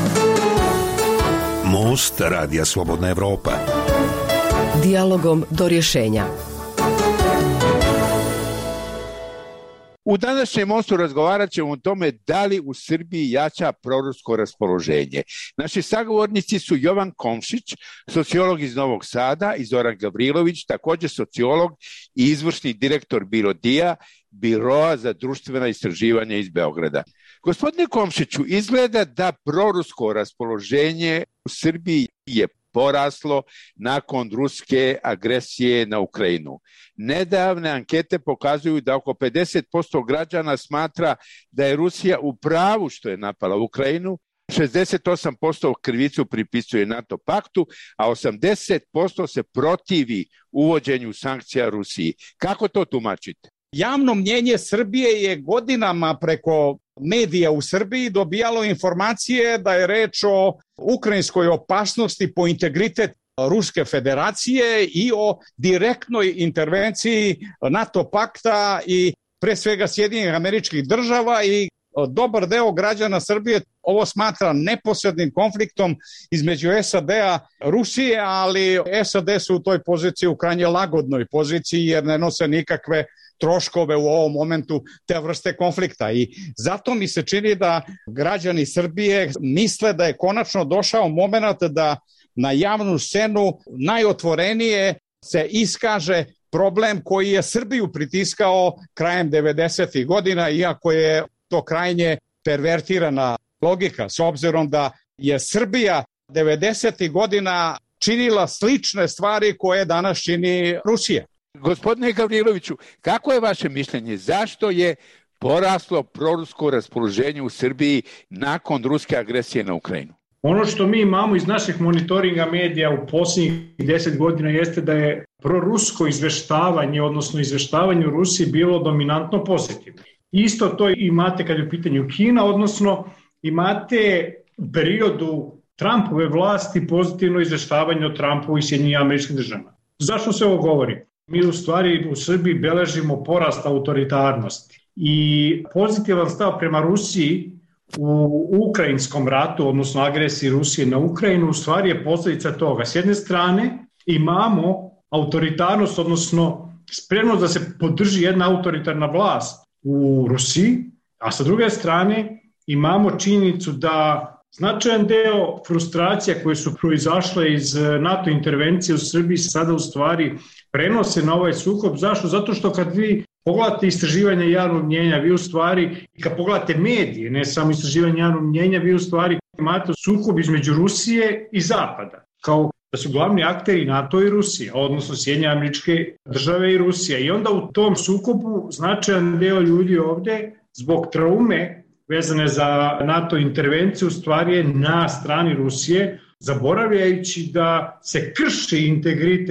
Most Radija Slobodna Evropa. Dijalogom do rješenja. U današnjem mostu razgovarat ćemo o tome da li u Srbiji jača prorusko raspoloženje. Naši sagovornici su Jovan Komšić, sociolog iz Novog Sada, i Zoran Gavrilović, također sociolog i izvršni direktor BIRODIA, Biroa za društvena istraživanja iz Beograda. Gospodine Komšiću, izgleda da prorusko raspoloženje u Srbiji je poraslo nakon ruske agresije na Ukrajinu. Nedavne ankete pokazuju da oko 50% građana smatra da je Rusija u pravu što je napala Ukrajinu, 68% krivicu pripisuje NATO paktu, a 80% se protivi uvođenju sankcija Rusiji. Kako to tumačite? Javno mnjenje Srbije je godinama preko medija u Srbiji dobijalo informacije da je reč o ukrajinskoj opasnosti po integritet Ruske federacije i o direktnoj intervenciji NATO pakta i pre svega Sjedinjenih Američkih Država, i dobar deo građana Srbije ovo smatra neposrednim konfliktom između SAD-a i Rusije, ali SAD su u toj poziciji, u krajnje lagodnoj poziciji, jer ne nose nikakve troškove u ovom momentu te vrste konflikta. I zato mi se čini da građani Srbije misle da je konačno došao moment da na javnu scenu najotvorenije se iskaže problem koji je Srbiju pritiskao krajem 90. godina, iako je to krajnje pervertirana logika, s obzirom da je Srbija 90. godina činila slične stvari koje danas čini Rusija. Gospodine Gavriloviću, kako je vaše mišljenje? Zašto je poraslo prorusko raspoloženje u Srbiji nakon ruske agresije na Ukrajinu? Ono što mi imamo iz naših monitoringa medija u posljednjih 10 godina jeste da je prorusko izveštavanje, odnosno izveštavanje u Rusiji bilo dominantno pozitivno. Isto to imate kad je u pitanju Kina, odnosno imate u periodu Trumpove vlasti pozitivno izveštavanje o Trumpu i Sjedinjenim Američkim Državama. Zašto se ovo govori? Mi u stvari u Srbiji beležimo porast autoritarnosti i pozitivan stav prema Rusiji u ukrajinskom ratu, odnosno agresiji Rusije na Ukrajinu, u stvari je posljedica toga. S jedne strane imamo autoritarnost, odnosno spremnost da se podrži jedna autoritarna vlast u Rusiji, a sa druge strane imamo činjenicu da značajan deo frustracija koje su proizašle iz NATO intervencije u Srbiji sada u stvari prenose na ovaj sukob. Zašto? Zato što kad vi pogledate istraživanje javnog mnjenja, vi u stvari, kad pogledate medije, ne samo istraživanje javnog mnjenja, vi u stvari imate sukob između Rusije i Zapada, kao da su glavni akteri NATO i Rusija, odnosno Sjedinjene Američke Države i Rusija. I onda u tom sukobu značajan deo ljudi ovde zbog traume vezane za NATO intervenciju u stvari je na strani Rusije, zaboravljajući da se krši integritet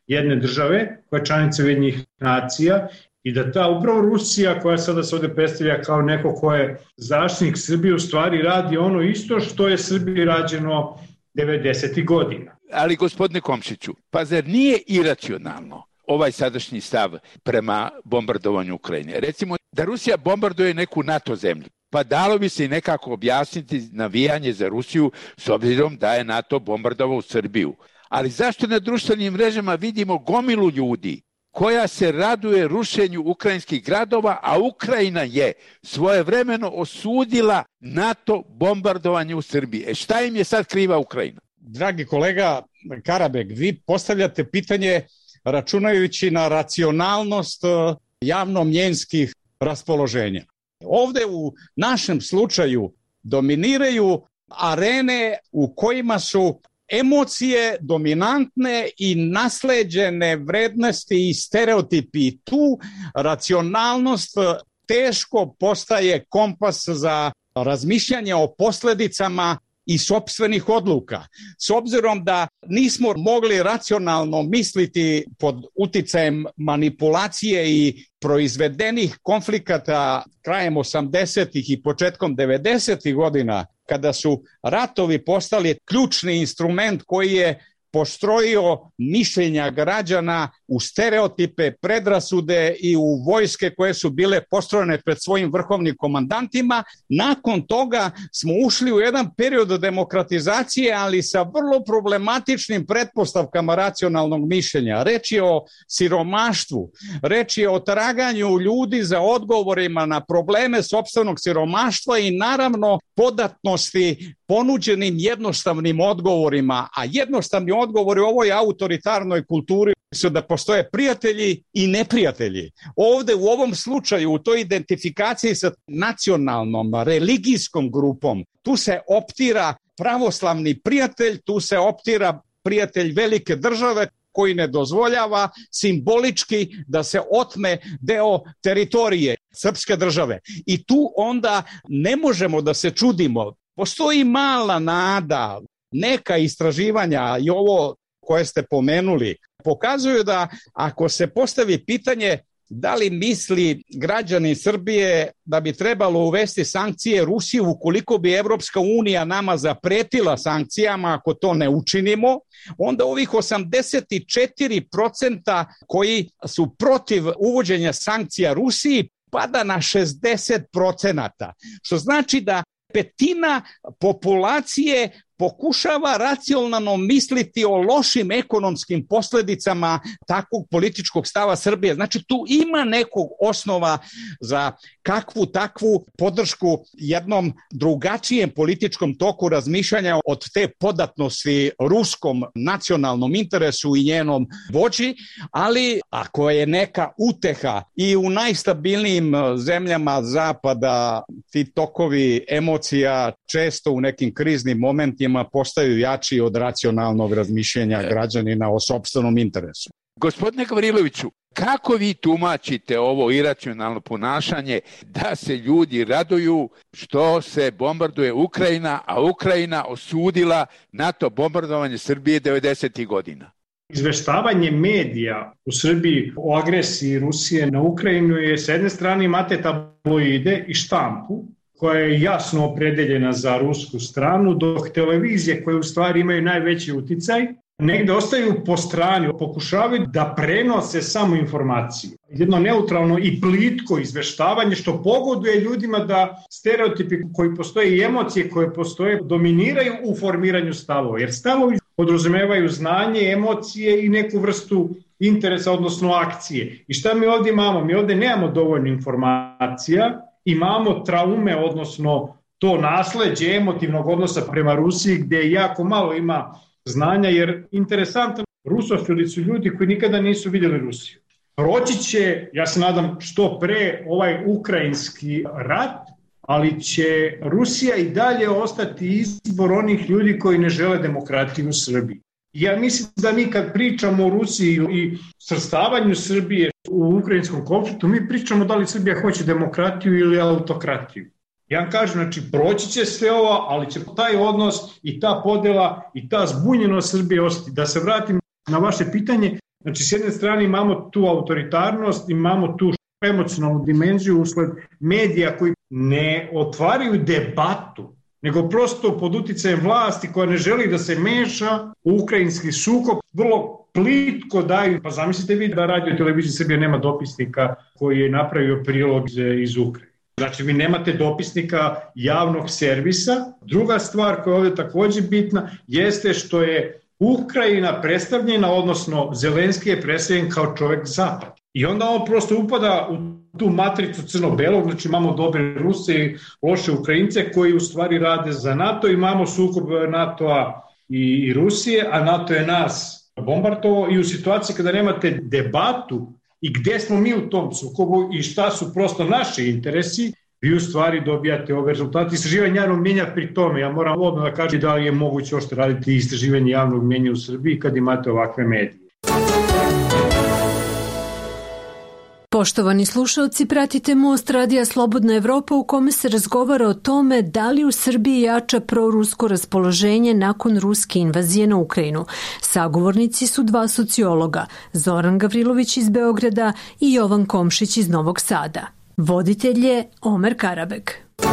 jedne države koja je članica Ujedinjenih nacija i da ta upravo Rusija koja sada se ovde predstavlja kao neko ko je zaštitnik Srbije u stvari radi ono isto što je Srbiji rađeno 90. godina. Ali gospodine Komšiću, pa zar nije iracionalno ovaj sadašnji stav prema bombardovanju Ukrajine? Recimo da Rusija bombarduje neku NATO zemlju, pa dalo bi se i nekako objasniti navijanje za Rusiju s obzirom da je NATO bombardovao Srbiju. Ali zašto na društvenim mrežama vidimo gomilu ljudi koja se raduje rušenju ukrajinskih gradova, a Ukrajina je svojevremeno osudila NATO bombardovanje u Srbiji. Šta im je sad kriva Ukrajina? Dragi kolega Karabek, vi postavljate pitanje računajući na racionalnost javno-mnjenskih raspoloženja. Ovde u našem slučaju dominiraju arene u kojima su emocije dominantne i nasleđene vrednosti i stereotipi. Tu racionalnost teško postaje kompas za razmišljanje o posledicama i sopstvenih odluka. S obzirom da nismo mogli racionalno misliti pod uticajem manipulacije i proizvedenih konflikata krajem 80. i početkom 90. godina, kada su ratovi postali ključni instrument koji je postrojio mišljenja građana u stereotipe, predrasude i u vojske koje su bile postrojene pred svojim vrhovnim komandantima. Nakon toga smo ušli u jedan period demokratizacije, ali sa vrlo problematičnim pretpostavkama racionalnog mišljenja. Reč je o siromaštvu, reč je o traganju ljudi za odgovorima na probleme sopstvenog siromaštva i naravno podatnosti ponuđenim jednostavnim odgovorima, a jednostavni odgovori u ovoj autoritarnoj kulturi su da postoje prijatelji i neprijatelji. Ovde u ovom slučaju, u toj identifikaciji sa nacionalnom, religijskom grupom, tu se optira pravoslavni prijatelj, tu se optira prijatelj velike države koji ne dozvoljava simbolički da se otme deo teritorije srpske države. I tu onda ne možemo da se čudimo. Postoji mala nada, neka istraživanja i ovo koje ste pomenuli, pokazuju da ako se postavi pitanje da li misli građani Srbije da bi trebalo uvesti sankcije Rusiji ukoliko bi Evropska unija nama zapretila sankcijama ako to ne učinimo, onda ovih 84% koji su protiv uvođenja sankcija Rusiji pada na 60%, što znači da petina populacije pokušava racionalno misliti o lošim ekonomskim posledicama takvog političkog stava Srbije. Znači tu ima nekog osnova za kakvu takvu podršku jednom drugačijem političkom toku razmišljanja od te podatnosti ruskom nacionalnom interesu i njenom vođi, ali ako je neka uteha i u najstabilnijim zemljama zapada ti tokovi emocija često u nekim kriznim momentima postaju jači od racionalnog razmišljenja građanina o sopstvenom interesu. Gospodine Gavriloviću, kako vi tumačite ovo iracionalno ponašanje da se ljudi raduju što se bombarduje Ukrajina, a Ukrajina osudila NATO bombardovanje Srbije 90. godina? Izveštavanje medija u Srbiji o agresiji Rusije na Ukrajinu je s jedne strane imate tabloide i štampu koja je jasno opredeljena za rusku stranu, dok televizije koje u stvari imaju najveći uticaj negde ostaju po strani, pokušavaju da prenose samo informaciju. Jedno neutralno i plitko izveštavanje što pogoduje ljudima da stereotipi koji postoje i emocije koje postoje dominiraju u formiranju stavova. Jer stavovi podrazumevaju znanje, emocije i neku vrstu interesa, odnosno akcije. I šta mi ovdje imamo? Mi ovdje nemamo dovoljno informacija, imamo traume, odnosno to nasleđe emotivnog odnosa prema Rusiji gdje jako malo ima znanja, jer interesantno, rusofili su ljudi koji nikada nisu vidjeli Rusiju. Proći će, ja se nadam, što pre ovaj ukrajinski rat, ali će Rusija i dalje ostati izbor onih ljudi koji ne žele demokratiju u Srbiji. Ja mislim da mi kad pričamo o Rusiji i svrstavanju Srbije u ukrajinskom konfliktu, mi pričamo da li Srbija hoće demokratiju ili autokratiju. Ja vam kažem, znači proći će sve ovo, ali će taj odnos i ta podela i ta zbunjenost Srbije ostati. Da se vratim na vaše pitanje, Znači, s jedne strane imamo tu autoritarnost, imamo tu emocionalnu dimenziju usled medija koji ne otvaraju debatu, nego prosto pod uticajem vlasti koja ne želi da se meša u ukrajinski sukob, vrlo plitko daju. Pa zamislite vi da Radio Televizija Srbije nema dopisnika koji je napravio prilog iz Ukrajine. Znači, vi nemate dopisnika javnog servisa. Druga stvar koja je ovdje također bitna jeste što je Ukrajina predstavljena, odnosno Zelenski je predstavljen kao čovjek zapad. I onda on prosto upada u tu matricu crno-belog, znači imamo dobre Ruse i loše Ukrajince koji u stvari rade za NATO, imamo sukob NATO-a i Rusije, a NATO je nas bombardovao i u situaciji kada nemate debatu i gde smo mi u tom sukobu i šta su prosto naši interesi, vi u stvari dobijate ove rezultate. Istraživanje javnog mnjenja pri tome, ja moram odmah da kažem da li je moguće ošte raditi istraživanje javnog mnjenja u Srbiji kad imate ovakve medije. Poštovani slušalci, pratite Most Radija Slobodna Evropa u kome se razgovara o tome da li u Srbiji jača prorusko raspoloženje nakon ruske invazije na Ukrajinu. Sagovornici su dva sociologa, Zoran Gavrilović iz Beograda i Jovan Komšić iz Novog Sada. Voditelj je Omer Karabek.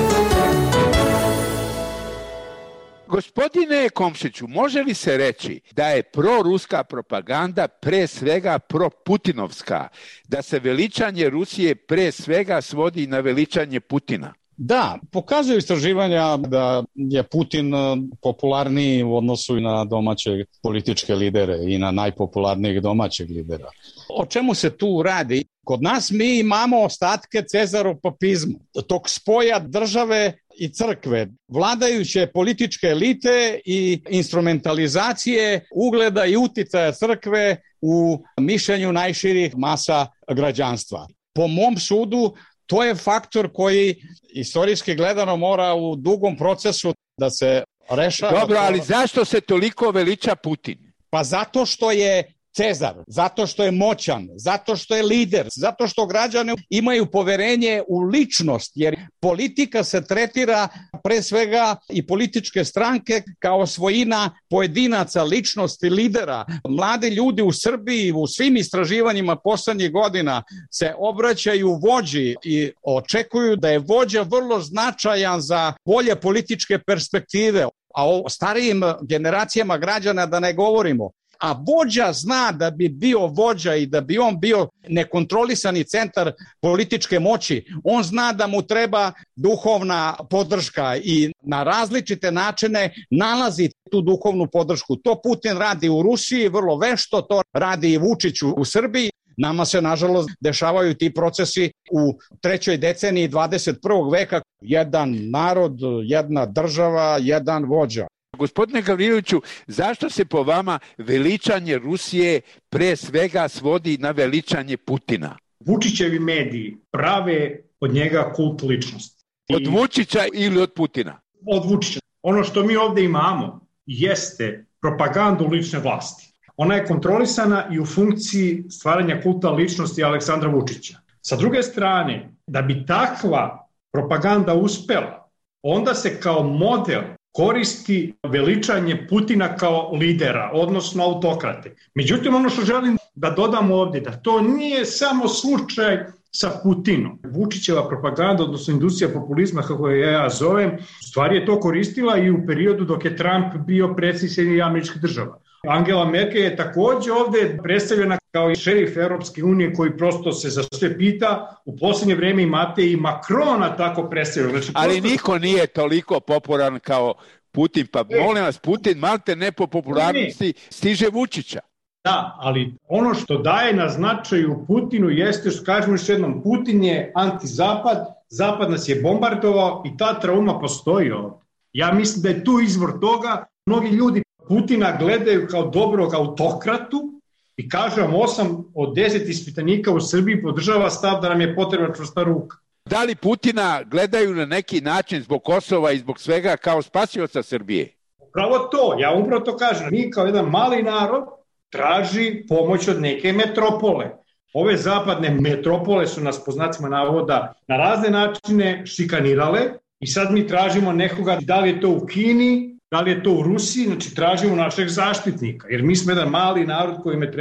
Gospodine Komšiću, može li se reći da je proruska propaganda pre svega proputinovska, da se veličanje Rusije pre svega svodi na veličanje Putina? Da, pokazuju istraživanja da je Putin popularniji u odnosu na domaće političke lidere i na najpopularnijeg domaćeg lidera. O čemu se tu radi? Kod nas mi imamo ostatke cezaropapizma, tog spoja države i crkve, vladajuće političke elite i instrumentalizacije ugleda i uticaja crkve u mišljenju najširih masa građanstva. Po mom sudu, to je faktor koji istorijski gledano mora u dugom procesu da se rešava. Dobro, ali zašto se toliko veliča Putin? Pa zato što je Cezar, zato što je moćan, zato što je lider, zato što građani imaju poverenje u ličnost, jer politika se tretira pre svega i političke stranke kao svojina pojedinaca, ličnosti, lidera. Mladi ljudi u Srbiji u svim istraživanjima poslednjih godina se obraćaju vođi i očekuju da je vođa vrlo značajan za bolje političke perspektive, a o starijim generacijama građana da ne govorimo. A vođa zna da bi bio vođa i da bi on bio nekontrolisani centar političke moći, on zna da mu treba duhovna podrška i na različite načine nalazi tu duhovnu podršku. To Putin radi u Rusiji vrlo vešto, to radi i Vučić u Srbiji. Nama se, nažalost, dešavaju ti procesi u trećoj deceniji 21. veka. Jedan narod, jedna država, jedan vođa. Gospodine Gavriloviću, zašto se po vama veličanje Rusije pre svega svodi na veličanje Putina? Vučićevi mediji prave od njega kult ličnosti. Od Vučića ili od Putina? Od Vučića. Ono što mi ovde imamo jeste propagandu lične vlasti. Ona je kontrolisana i u funkciji stvaranja kulta ličnosti Aleksandra Vučića. Sa druge strane, da bi takva propaganda uspela, onda se kao model koristi veličanje Putina kao lidera, odnosno autokrate. Međutim, ono što želim da dodam ovdje, da to nije samo slučaj sa Putinom. Vučićeva propaganda, odnosno industrija populizma, kako je ja zovem, stvari je to koristila i u periodu dok je Trump bio predsjednik Sjedinjenih Američkih Država. Angela Merkel je također ovdje predstavljena kao i šerif Europske unije koji prosto se za sve pita. U posljednje vrijeme imate i Macrona tako predstavljeno. Znači, ali niko nije toliko popularan kao Putin, pa molim vas, Putin malte ne po popularnosti stiže Vučića. Da, ali ono što daje na značaju Putinu jeste što kažemo još jednom, Putin je antizapad, Zapad nas je bombardovao i ta trauma postoji ovdje. Ja mislim da je tu izvor toga. Mnogi ljudi Putina gledaju kao dobrog autokratu i kažu vam 8 od 10 ispitanika u Srbiji podržava stav da nam je potrebna čvrsta ruka. Da li Putina gledaju na neki način zbog Kosova i zbog svega kao spasioca Srbije? Upravo to, ja upravo to kažem. Mi kao jedan mali narod traži pomoć od neke metropole. Ove zapadne metropole su nas po znacima navoda na razne načine šikanirale i sad mi tražimo nekoga, da li je to u Kini, da li je to u Rusiji, znači tražimo našeg zaštitnika, jer mi smo jedan mali narod kojime treba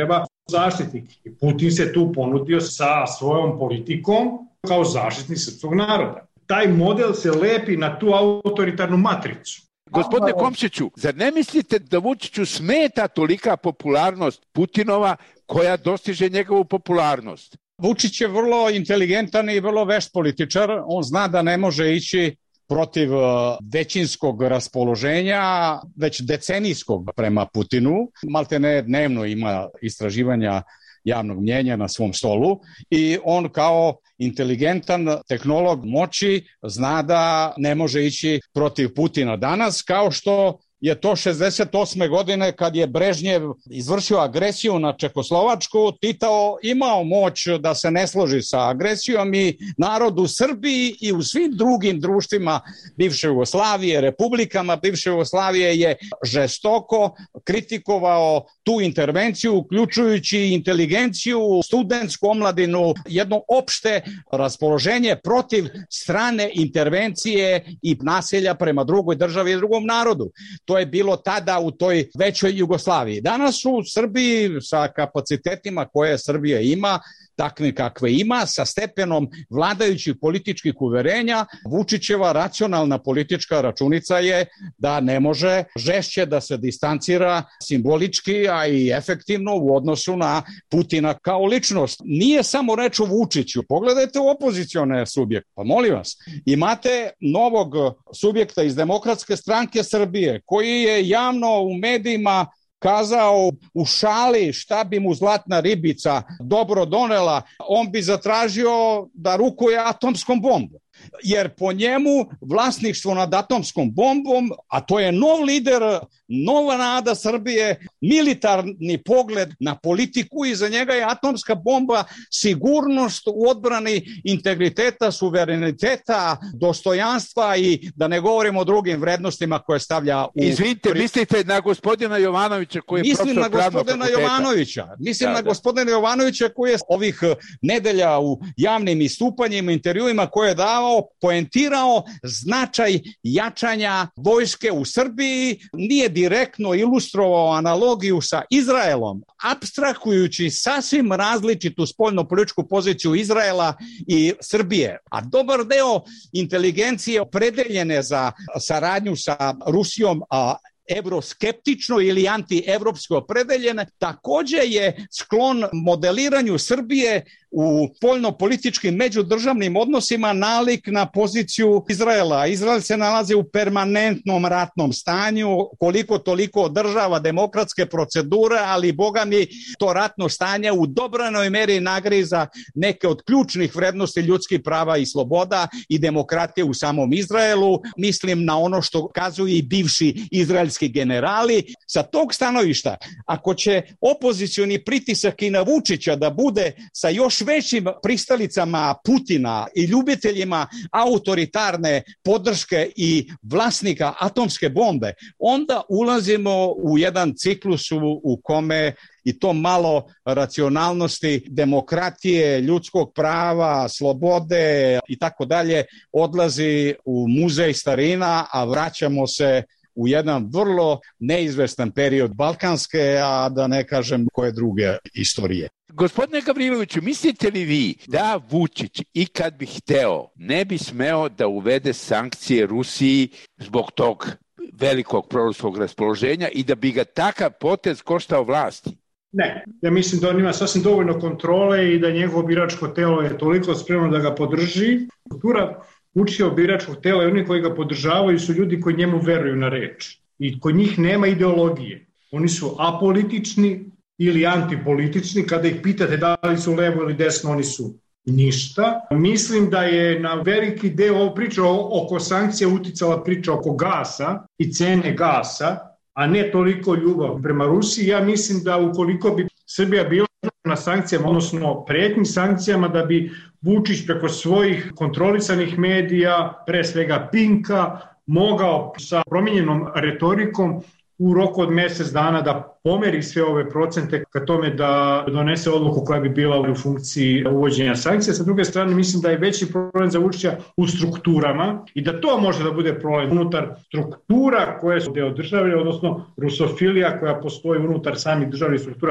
zaštitnik. I Putin se tu ponudio sa svojom politikom kao zaštitnik srpskog naroda. Taj model se lepi na tu autoritarnu matricu. Gospodine Komšiću, zar ne mislite da Vučiću smeta tolika popularnost Putinova koja dostiže njegovu popularnost? Vučić je vrlo inteligentan i vrlo vešt političar. On zna da ne može ići protiv većinskog raspoloženja, već decenijskog prema Putinu. Maltene dnevno ima istraživanja javnog mnjenja na svom stolu i on kao inteligentan tehnolog moći zna da ne može ići protiv Putina danas, kao što je to 68. godine kad je Brežnjev izvršio agresiju na Čekoslovačku, Tito imao moć da se ne složi sa agresijom i narod u Srbiji i u svim drugim društvima bivše Jugoslavije, republikama bivše Jugoslavije je žestoko kritikovao tu intervenciju, uključujući inteligenciju, studentsku omladinu, jedno opšte raspoloženje protiv strane intervencije i nasilja prema drugoj državi i drugom narodu. To je bilo tada u toj većoj Jugoslaviji. Danas u Srbiji sa kapacitetima koje Srbija ima, takve kakve ima, sa stepenom vladajućih političkih uverenja, Vučićeva racionalna politička računica je da ne može žešće da se distancira simbolički, a i efektivno u odnosu na Putina kao ličnost. Nije samo reč o Vučiću. Pogledajte u opozicione subjekte. Pa molim vas, imate novog subjekta iz Demokratske stranke Srbije koji je javno u medijima kazao u šali šta bi mu zlatna ribica dobro donela, on bi zatražio da rukuje atomskom bombom. Jer po njemu vlasništvo nad atomskom bombom, a to je nov lider, nova nada Srbije, militarni pogled na politiku i za njega je atomska bomba sigurnost u odbrani integriteta, suvereniteta, dostojanstva i da ne govorimo o drugim vrednostima koje stavlja u... Izvinite, mislite na gospodina Jovanovića koji je profesor pravnog fakulteta? Mislim na gospodina Jovanovića koji je ovih nedelja u javnim istupanjima, intervjuima koje je dao, poentirao značaj jačanja vojske u Srbiji, nije direktno ilustrovao analogiju sa Izraelom, apstrahujući sasvim različitu spoljno-političku poziciju Izraela i Srbije. A dobar deo inteligencije opredeljene za saradnju sa Rusijom, evroskeptično ili antievropsko opredeljene, takođe je sklon modeliranju Srbije u spoljno-političkim međudržavnim odnosima nalik na poziciju Izraela. Izrael se nalazi u permanentnom ratnom stanju, koliko toliko održava demokratske procedure, ali boga mi to ratno stanje u dobranoj meri nagriza neke od ključnih vrednosti ljudskih prava i sloboda i demokratije u samom Izraelu. Mislim na ono što kazuju i bivši izraelski generali. Sa tog stanovišta, ako će opozicioni pritisak i na Vučića da bude sa još većim pristalicama Putina i ljubiteljima autoritarne podrške i vlasnika atomske bombe, onda ulazimo u jedan ciklus u kome i to malo racionalnosti, demokratije, ljudskog prava, slobode i tako dalje odlazi u muzej starina, a vraćamo se u jedan vrlo neizvestan period balkanske, a da ne kažem koje druge istorije. Gospodine Gavriloviću, mislite li vi da Vučić i kad bi hteo ne bi smeo da uvede sankcije Rusiji zbog tog velikog proruskog raspoloženja i da bi ga takav potez koštao vlasti? Ne, ja mislim da on ima sasvim dovoljno kontrole i da njegovo biračko telo je toliko spremno da ga podrži. Kultura Vučićevog biračkog tela i oni koji ga podržavaju su ljudi koji njemu veruju na reč. I kod njih nema ideologije. Oni su apolitični ili antipolitični. Kada ih pitate da li su levo ili desno, oni su ništa. Mislim da je na veliki deo ovo priča oko sankcija uticala priča oko gasa i cene gasa, a ne toliko ljubav prema Rusiji. Ja mislim da ukoliko bi Srbija bila na sankcijama, odnosno pretnjim sankcijama, da bi Vučić preko svojih kontrolisanih medija, pre svega Pinka, mogao sa promijenjenom retorikom u roku od mjesec dana da pomeri sve ove procente ka tome da donese odluku koja bi bila u funkciji uvođenja sankcija. Sa druge strane, mislim da je veći problem za Vučića u strukturama i da to može da bude problem unutar struktura koje su deo države, odnosno rusofilija koja postoji unutar samih državnih struktura.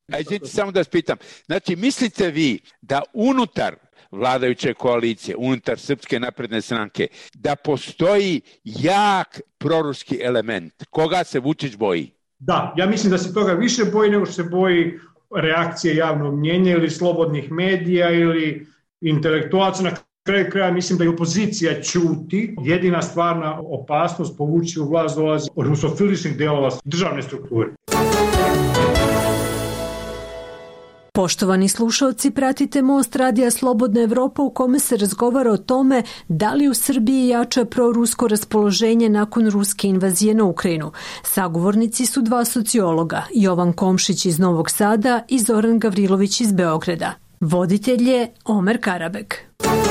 Ajde samo da spitam. Znači, mislite vi da unutar vladajuće koalicije, unutar Srpske napredne stranke, da postoji jak proruski element? Koga se Vučić boji? Da, ja mislim da se toga više boji nego što se boji reakcije javnog mnjenja ili slobodnih medija ili intelektualaca. Na kraju kraja mislim da i opozicija ćuti. Jedina stvarna opasnost povući u vlast dolazi od rusofiličnih delova državne strukture. Poštovani slušalci, pratite Most Radija Slobodna Evropa u kome se razgovara o tome da li u Srbiji jača prorusko raspoloženje nakon ruske invazije na Ukrajinu. Sagovornici su dva sociologa, Jovan Komšić iz Novog Sada i Zoran Gavrilović iz Beograda. Voditelj je Omer Karabek.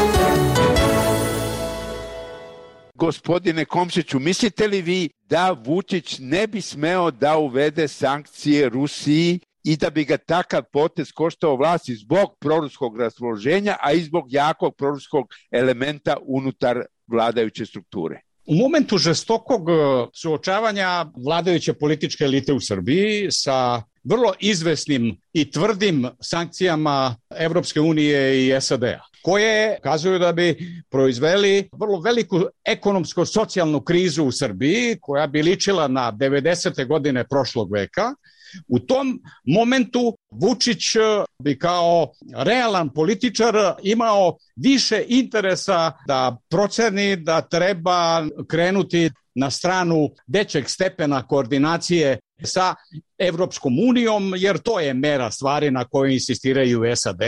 Gospodine Komšiću, mislite li vi da Vučić ne bi smeo da uvede sankcije Rusiji i da bi ga takav potez koštao vlasti zbog proruskog raspoloženja, a i zbog jakog proruskog elementa unutar vladajuće strukture? U momentu žestokog suočavanja vladajuće političke elite u Srbiji sa vrlo izvesnim i tvrdim sankcijama Evropske unije i SAD-a, koje kazuju da bi proizveli vrlo veliku ekonomsko-socijalnu krizu u Srbiji, koja bi ličila na 90. godine prošlog veka. U tom momentu Vučić bi kao realan političar imao više interesa da proceni da treba krenuti na stranu većeg stepena koordinacije sa Evropskom unijom, jer to je mera stvari na kojoj insistiraju SAD,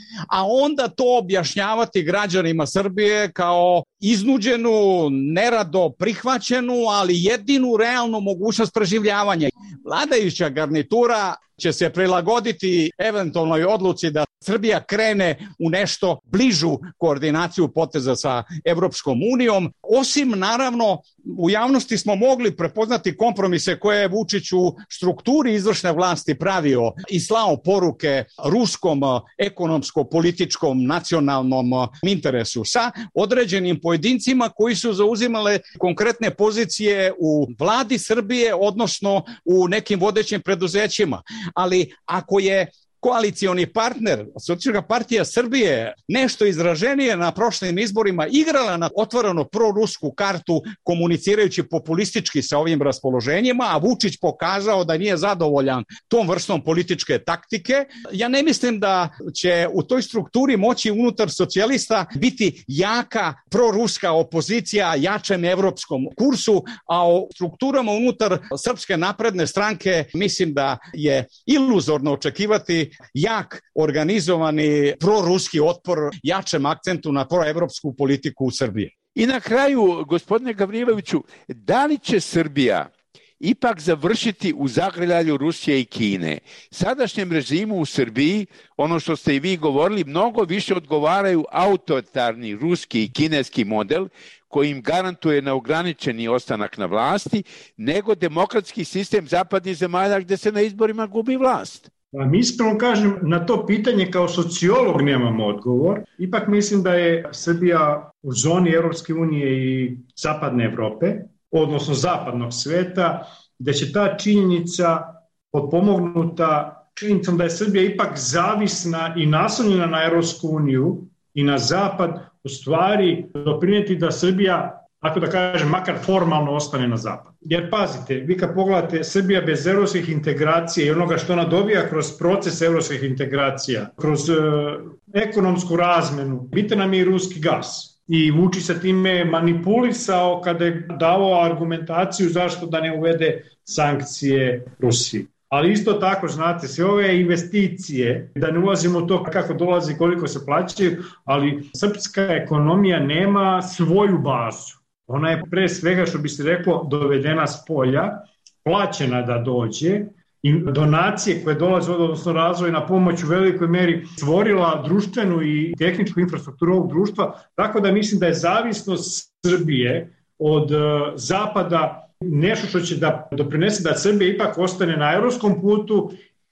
a onda to objašnjavati građanima Srbije kao iznuđenu, nerado prihvaćenu, ali jedinu realnu mogućnost preživljavanja. Vladajuća garnitura će se prilagoditi eventualnoj odluci da Srbija krene u nešto bližu koordinaciju poteza sa Evropskom unijom. Osim, naravno, u javnosti smo mogli prepoznati kompromise koje je Vučić u strukturi izvršne vlasti pravio i slao poruke ruskom ekonomsko-političkom nacionalnom interesu sa određenim pojedincima koji su zauzimale konkretne pozicije u vladi Srbije, odnosno u nekim vodećim preduzećima. Ali ako je koalicioni partner, Socijalistička partija Srbije, nešto izraženije na prošlim izborima igrala na otvoreno prorusku kartu, komunicirajući populistički sa ovim raspoloženjima, a Vučić pokazao da nije zadovoljan tom vrstom političke taktike, ja ne mislim da će u toj strukturi moći unutar socijalista biti jaka proruska opozicija jačem evropskom kursu, a o strukturama unutar Srpske napredne stranke mislim da je iluzorno očekivati jak organizovani proruski otpor jačem akcentu na proevropsku politiku u Srbiji. I na kraju, gospodine Gavriloviću, da li će Srbija ipak završiti u zagrljaju Rusije i Kine? Sadašnjem režimu u Srbiji, ono što ste i vi govorili, mnogo više odgovaraju autoritarni ruski i kineski model koji im garantuje neograničeni ostanak na vlasti, nego demokratski sistem zapadnih zemalja gde se na izborima gubi vlast. Mi iskreno kažem, na to pitanje kao sociolog nemam odgovor. Ipak mislim da je Srbija u zoni Evropske unije i zapadne Evrope, odnosno zapadnog sveta, da će ta činjenica potpomognuta činjenicom da je Srbija ipak zavisna i naslonjena na Evropsku uniju i na zapad, u stvari doprineti da Srbija, ako da kažem, makar formalno ostane na zapad. Jer pazite, vi kad pogledate Srbija bez evropskih integracija i onoga što ona dobija kroz proces evropskih integracija, kroz ekonomsku razmenu, bitan nam je i ruski gas. I Vučić sa time manipulisao kada je davao argumentaciju zašto da ne uvede sankcije Rusiji. Ali isto tako, znate, sve ove investicije, da ne ulazimo u to kako dolazi, koliko se plaćaju, ali srpska ekonomija nema svoju bazu. Ona je pre svega, što bi se reklo, dovedena s polja, plaćena da dođe i donacije koje dolaze, odnosno razvojna pomoć u velikoj meri stvorila društvenu i tehničku infrastrukturu ovog društva, tako da mislim da je zavisnost Srbije od zapada nešto što će da doprinese da Srbija ipak ostane na evropskom putu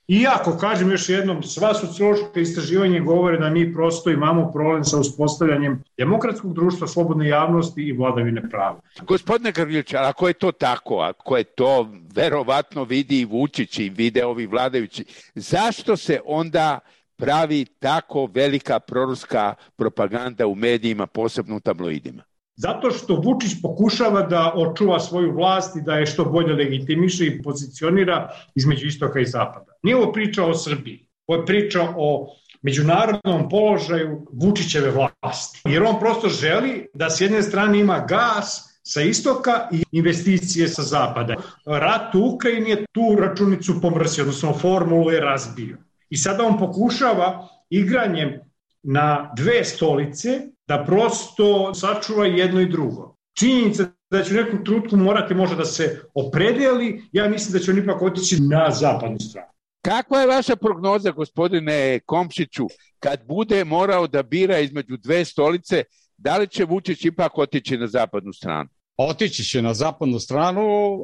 Iako, kažem još jednom, sva sociološka istraživanja govore da mi prosto imamo problem sa uspostavljanjem demokratskog društva, slobodne javnosti i vladavine prava. Gospodine Gavrilović, ako je to tako, ako je to verovatno vidi i Vučić i vide ovi vladajući, zašto se onda pravi tako velika proruska propaganda u medijima, posebno u tabloidima? Zato što Vučić pokušava da očuva svoju vlast i da je što bolje legitimiše i pozicionira između istoka i zapada. Nije ovo priča o Srbiji, ovo je priča o međunarodnom položaju Vučićeve vlasti. Jer on prosto želi da s jedne strane ima gas sa istoka i investicije sa zapada. Rat u Ukrajini je tu računicu pomrsio, odnosno formulu je razbio. I sada on pokušava igranjem na dve stolice da prosto sačuva jedno i drugo. Činjenica da će u nekom trenutku morati možda da se opredeli, ja mislim da će on ipak otići na zapadnu stranu. Kakva je vaša prognoza, gospodine Komšiću, kad bude morao da bira između dve stolice, da li će Vučić ipak otići na zapadnu stranu? Otići će na zapadnu stranu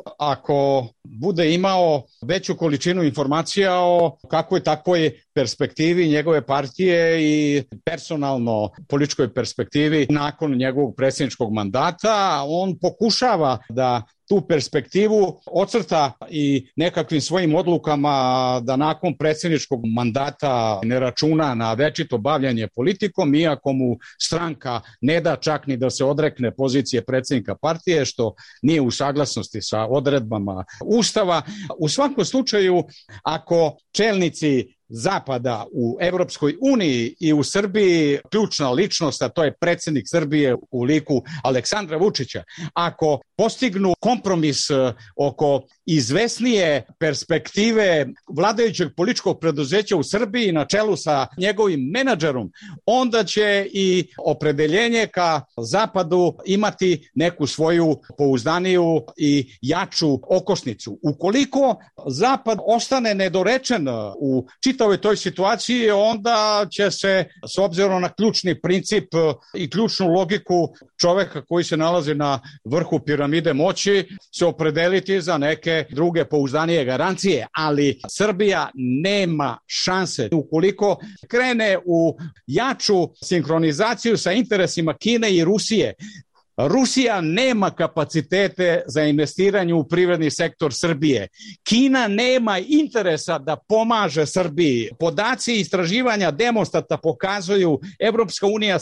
ako bude imao veću količinu informacija o kakvoj takvoj perspektivi njegove partije i personalno političkoj perspektivi nakon njegovog predsjedničkog mandata. On pokušava da tu perspektivu ocrta i nekakvim svojim odlukama da nakon predsjedničkog mandata ne računa na večito bavljanje politikom, iako mu stranka ne da čak ni da se odrekne pozicije predsjednika partije, što nije u saglasnosti sa odredbama Ustava. U svakom slučaju, ako čelnici Zapada u Evropskoj uniji i u Srbiji ključna ličnost, a to je predsjednik Srbije u liku Aleksandra Vučića, ako postignu kompromis oko izvesnije perspektive vladajućeg političkog preduzeća u Srbiji na čelu sa njegovim menadžerom, onda će i opredeljenje ka Zapadu imati neku svoju pouzdaniju i jaču okosnicu. Ukoliko Zapad ostane nedorečen u čitavoj toj situaciji, onda će se, s obzirom na ključni princip i ključnu logiku čoveka koji se nalazi na vrhu piramide moći, se opredeliti za neke druge pouzdanije garancije, ali Srbija nema šanse. Ukoliko krene u jaču sinhronizaciju sa interesima Kine i Rusije, Rusija nema kapacitete za investiranje u privredni sektor Srbije. Kina nema interesa da pomaže Srbiji. Podaci istraživanja Demonstrata pokazuju Evropska unija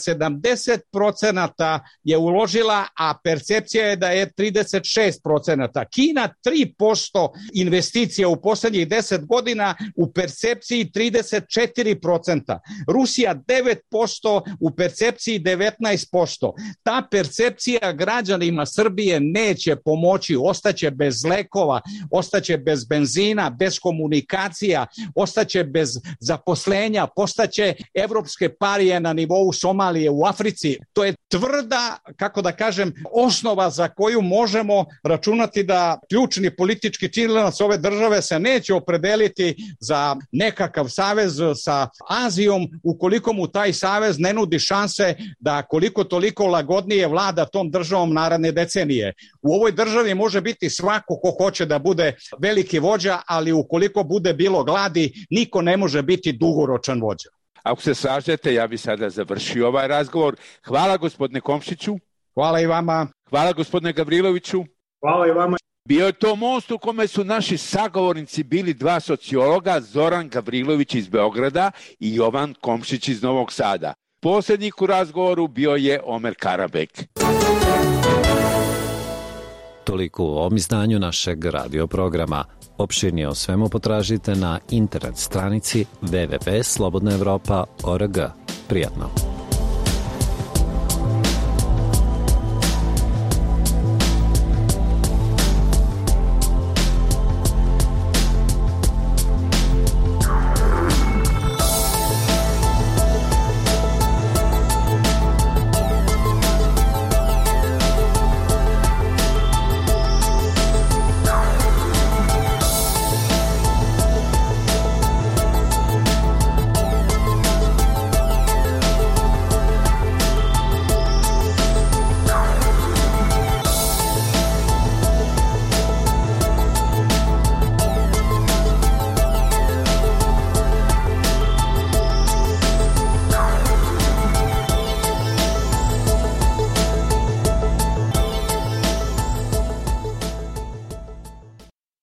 70% je uložila, a percepcija je da je 36%. Kina 3% investicija u poslednjih 10 godina, u percepciji 34%. Rusija 9%, u percepciji 19%. Ta percepcija građanima Srbije neće pomoći, ostaće bez lekova, ostaće bez benzina, bez komunikacija, ostaće bez zaposlenja, postaće evropske parije na nivou Somalije u Africi. To je tvrda, kako da kažem, osnova za koju možemo računati da ključni politički činilac ove države se neće opredeliti za nekakav savez sa Azijom ukoliko mu taj savez ne nudi šanse da koliko toliko lagodnije vlada tom državom naredne decenije. U ovoj državi može biti svako ko hoće da bude veliki vođa, ali ukoliko bude bilo gladi, niko ne može biti dugoročan vođa. Ako se slažete, ja bih sada završio ovaj razgovor. Hvala gospodine Komšiću. Hvala i vama. Hvala gospodine Gavriloviću. Hvala i vama. Bio je to most u kome su naši sagovornici bili dva sociologa, Zoran Gavrilović iz Beograda i Jovan Komšić iz Novog Sada. Poslednjik u razgovoru bio je Omer Karabek. Toliko u ovom izdanju našeg radio programa. Opširnije o svemu potražite na internet stranici www.slobodnaevropa.org. Prijatno.